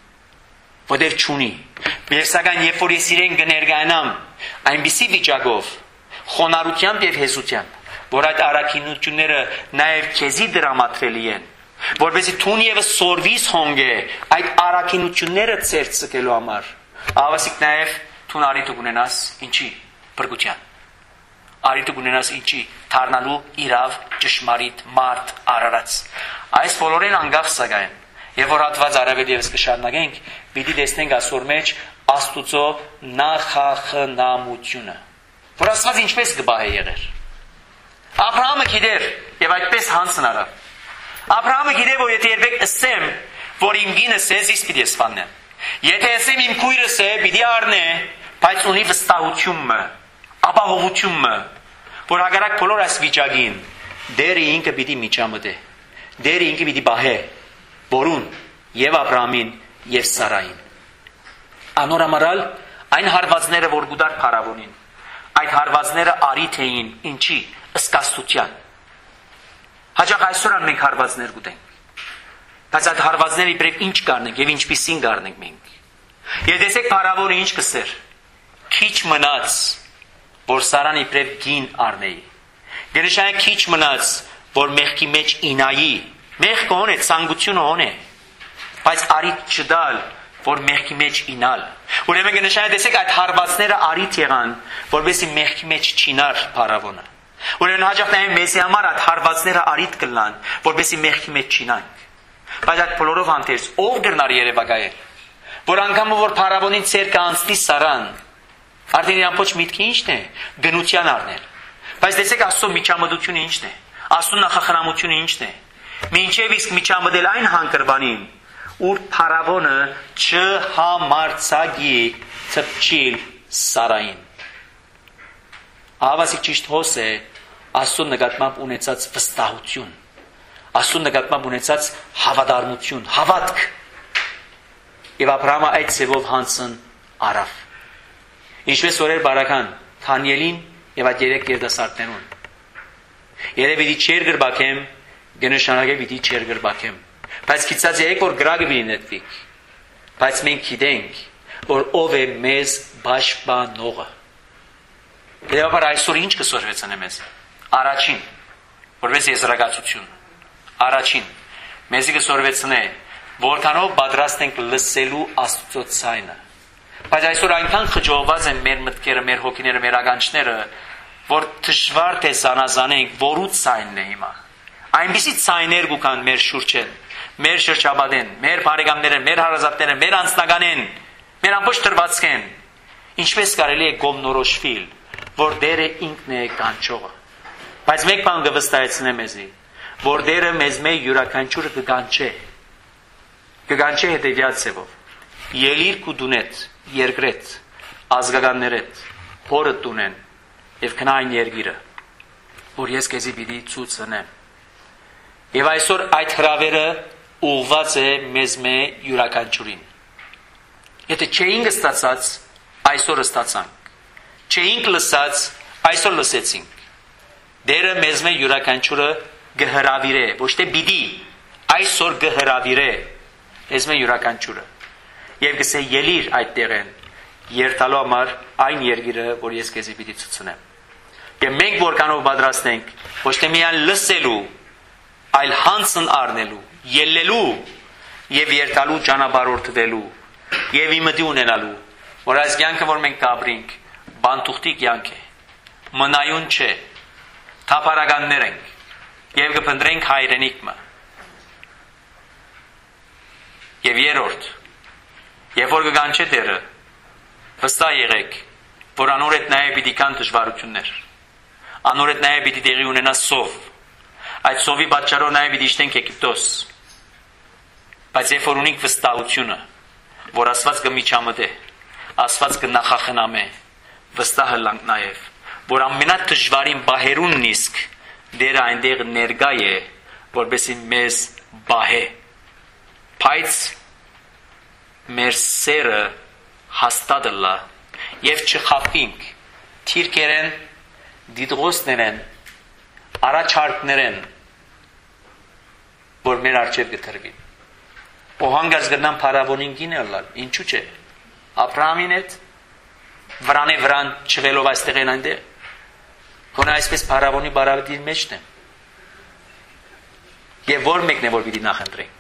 որտեղ չունի։ Եվ սակայն երբ որ ես իրեն կներկայանամ այնպիսի վիճակով, խոնարհությամբ եւ հեզությամբ, որ այդ առաքինությունները նաեւ քեզի դրամատրելի են, որովհետեւ թուն եւս սորվիս հոնգե այդ առաքինությունները ծերծկելու համար, ավասիկ նաեւ թուն արիթ ունենաս ինչի բրգության, արիթ ունենաս ինչի դառնալու իրավ ճշմարիտ մարդ արարած։ Այս բոլորին անգավ սակայն, եւ որ հատված արավետ եւս կշարունակենք, պիտի տեսնենք ասոր մեջ Աստուծո նախախնամությունը, որ Աստված ինչպես կբահե եղեր։ Աբրահամը գիտեր եւ այդպես հանցն արավ։ Աբրահամը գիտեր որ եթե երբեք ասեմ, որ իմ գինս է, զիս պիտի սպաննեմ։ Եթե ասեմ իմ քույրս է, պիտի առնե, բայց ունի վստահությունը, ապահովությունը, որ հակառակ բոլոր այս վիճակին դերը ինքը պիտի միջամտե, դերը ինքը պիտի բահե, որուն եւ Աբրահամին եւ Սարային։ Անորամարալ այն հարվածները, որ գուդար փարավոնին, այդ հարվածները արիթ էին ինչի ըսկաստության։ Հաճախ այսօր մենք հարվածներ գուտենք, բայց այդ հարվածները իբրև ինչ կարնենք եւ ինչպիսին կարնենք մենք։ Եվ տեսեք փարավոնը ինչ կսեր, քիչ մնաց, որ Սարան իբրև գին առնեի։ Գերեշան քիչ մնաց, որ մեղքի մեջ ինայի, մեղքը on է, ցանկությունը on է, բայց արիթ չդալ, որ մեղքի մեջ ինալ։ Ուրեմն կնշանակե տեսեք այդ հարվածները արիթ եղան, որովհետեւ մեղքի մեջ չինար փարավոնը։ Ուրեմն հաջող նաև մեզի համար այդ հարվածները արիթ կլան, որովհետեւ մեղքի մեջ չինանք։ Բայց այդ բոլորով հանդերձ ով գրնար երևակայել, որ անգամ որ փարավոնին ցերկը անցնի Սարան, արդեն իրան ոչ միտքի ինչն է, գնության առնել։ Բայց տեսեք Աստծո միջամտությունը ինչն է, Աստծո նախախնամությունը ինչն է։ Մինչև իսկ միջամտել այն հանգրվանին, ուր փարավոնը չհամարցագի թփչիլ Սարային։ Ավասիկ ճիշտ հոս է, Աստծո նկատմամբ ունեցած վստահություն, Աստծո նկատմամբ ունեցած հավատարմություն, հավատք։ Եվ Աբրահամը այդ ձևով հանցն արավ։ Ինչպես որ էր բարական Դանիելին եւ այդ երեք երիտասարդներուն։ Երևի դի չեր գրբակեմ, գնշանակե պիտի չեր գրբակեմ։ Բայց գիտած եք որ գրագը լինեցի։ Բայց մենք գիտենք, որ ով է մեզ պաշտպանողը։ Դեպի այսօր ինչ կսորվեցնե մեզ։ Առաջին, որպես եզրակացություն։ Առաջին, մեզի կսորվեցնե, որքանով պատրաստ ենք լսելու Աստծո ձայնը։ Բայց այսօր այնքան խճողված են մեր մտքերը, մեր հոգիները, մեր ականջները, որ դժվար թե զանազանենք որու ձայնն է հիմա։ Այնպիսի ձայներ կան մեր շուրջեն, մեր շրջապատեն, մեր բարեկամները, մեր հարազատները, մեր անձնականեն, մեր ամբողջ դրվածքեն։ Ինչպես կարելի է գոմնորոշվել, որ Տերը ինքն է կանչողը։ Բայց մեկ բան կվստահեցնեմ մեզի, որ Տերը մեզ մեր յուրաքանչյուրը կկանչե։ Կկանչե հետևյալ ձևով. ելիր քու դունետ, երկրետ, ազգականներետ, հորդ դունեն եւ քնային երգիրը, որ ես քեզի պիտի ցույցնեմ։ Եվ այսօր այդ հրավերը ուղղված է մեզ մե յուրաքանչյուրին։ Եթե չէինք ստացած, այսօր ստացանք։ Չէինք լսած, այսօր լսեցինք։ Տերը մեզ մե յուրաքանչյուրը գհրավիրե, ոչ թե պիտի, այսօր գհրավիրե մեզ մե յուրաքանչյուրը։ Եվ գսե ելիր այդ տեղեն, երթալու համար այն երգիրը, որ ես քեզի պիտի ցուցնեմ։ Եվ մենք որքանով պատրաստ ենք, ոչ թե միայն լսելու, այլ հանցն առնելու, ելնելու եւ երթալու ճանապարհորդվելու եւ իմդի ունենալու, որ այս կյանքը, որ մենք կապրենք, բանտուղտի կյանք է, մնայուն չէ, թափառականներ ենք եւ կփնտրենք հայրենիքը։ Եվ երրորդ, երբ որ կգանչե Տերը, վստահ եղեք, որ անոր հետ նաեւ պիտի կան դժվարություններ, անոր հետ նաեւ պիտի տեղի ունենա սով, այդ սովի պատճառով նաեւ պիտի իջնենք Եգիպտոս, բայց երբ որ ունենք վստահությունը, որ Աստված կմիջամտե, Աստված կնախախնամե, վստահ ըլլանք նաեւ, որ ամենադժվարին բահերուն նիսկ Տերը այնտեղ ներկա է, որպեսզի մեզ բահե, բայց մեր սերը հաստատ լա եւ չխափինք թիրքերեն, դիդղոսներեն, առաջարկներեն, որ մեր արջև կտրվին։ Օհանգած գնան փարավոնին գինելալ, ինչու՞ չէ։ Աբրահամին հետ վրանե վրան չվելով այստեղ են այնտեղ։ Գոնե այսպես փարավոնի բարավդի մեջն են։ Եվ որ մեկն է որ պիտի նախընտրենք։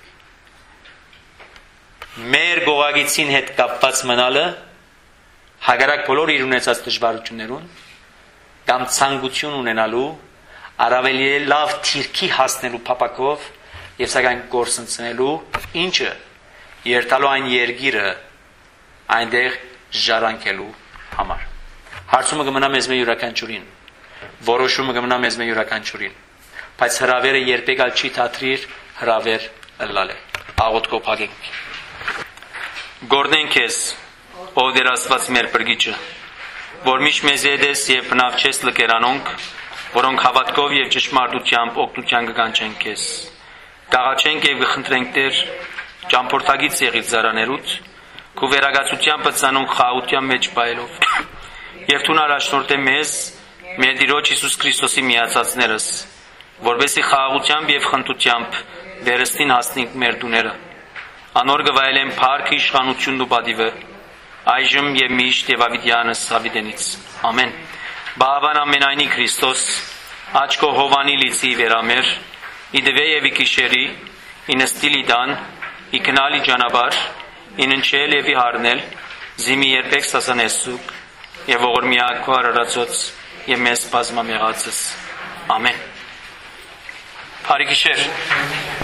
Մեր գողագիցին հետ կապված մնալը հագարակ բոլոր իր ունեցած դժվարություններուն կամ ցանկություն ունենալու առավելի լավ թիրքի հասնելու փապակով եւ սակայն գործընծնելու ինչը երթալու այն երգիրը այնտեղ ժառանգելու համար հարցումը կմնա մեզ մեր յուրաքանչյուրին որոշումը կմնա մեզ մեր յուրաքանչյուրին բայց հրավերը երբեք ալ չի թատրիր հրավեր ըլլալ է աղոթքով փակենք Գորդեն քեզ ով դեր Աստված մեր բրգիչը որ միշտ մեզ հետ ես եւ բնավ չես լկերանոնք որոնք հավատքով եւ ճշմարտությամբ օգնության կկանչեն քեզ կաղաչենք եւ կխնդրենք Տեր ճամփորդագից եղիր զարաներուց քու վերագացությամբ բծանուն խաղաղության մեջ բայելով եւ թուն առաջնորդե մեզ մեր Տիրոջ Հիսուս Քրիստոսի միացածներս որովհետեւ խաղաղությամբ եւ խնդությամբ վերստին հասնենք մեր դուները Անոր գվայելեն փառք իշխանությունն ու բադիվը այժմ եւ միշտ եւ ավիդյանս ավիդենից ամեն Բավան ամենայնի Քրիստոս աչքո հովանի լիցի վերամեր իդվե եւ իքիշերի ինստիլի դան իքնալի ճանապարհ իննչել եւ իհարնել զիմի երբեք սասանեսուկ եւ ողորմիակ արարածոց եւ մեզ բազմամեղածս ամեն Բարի գիշեր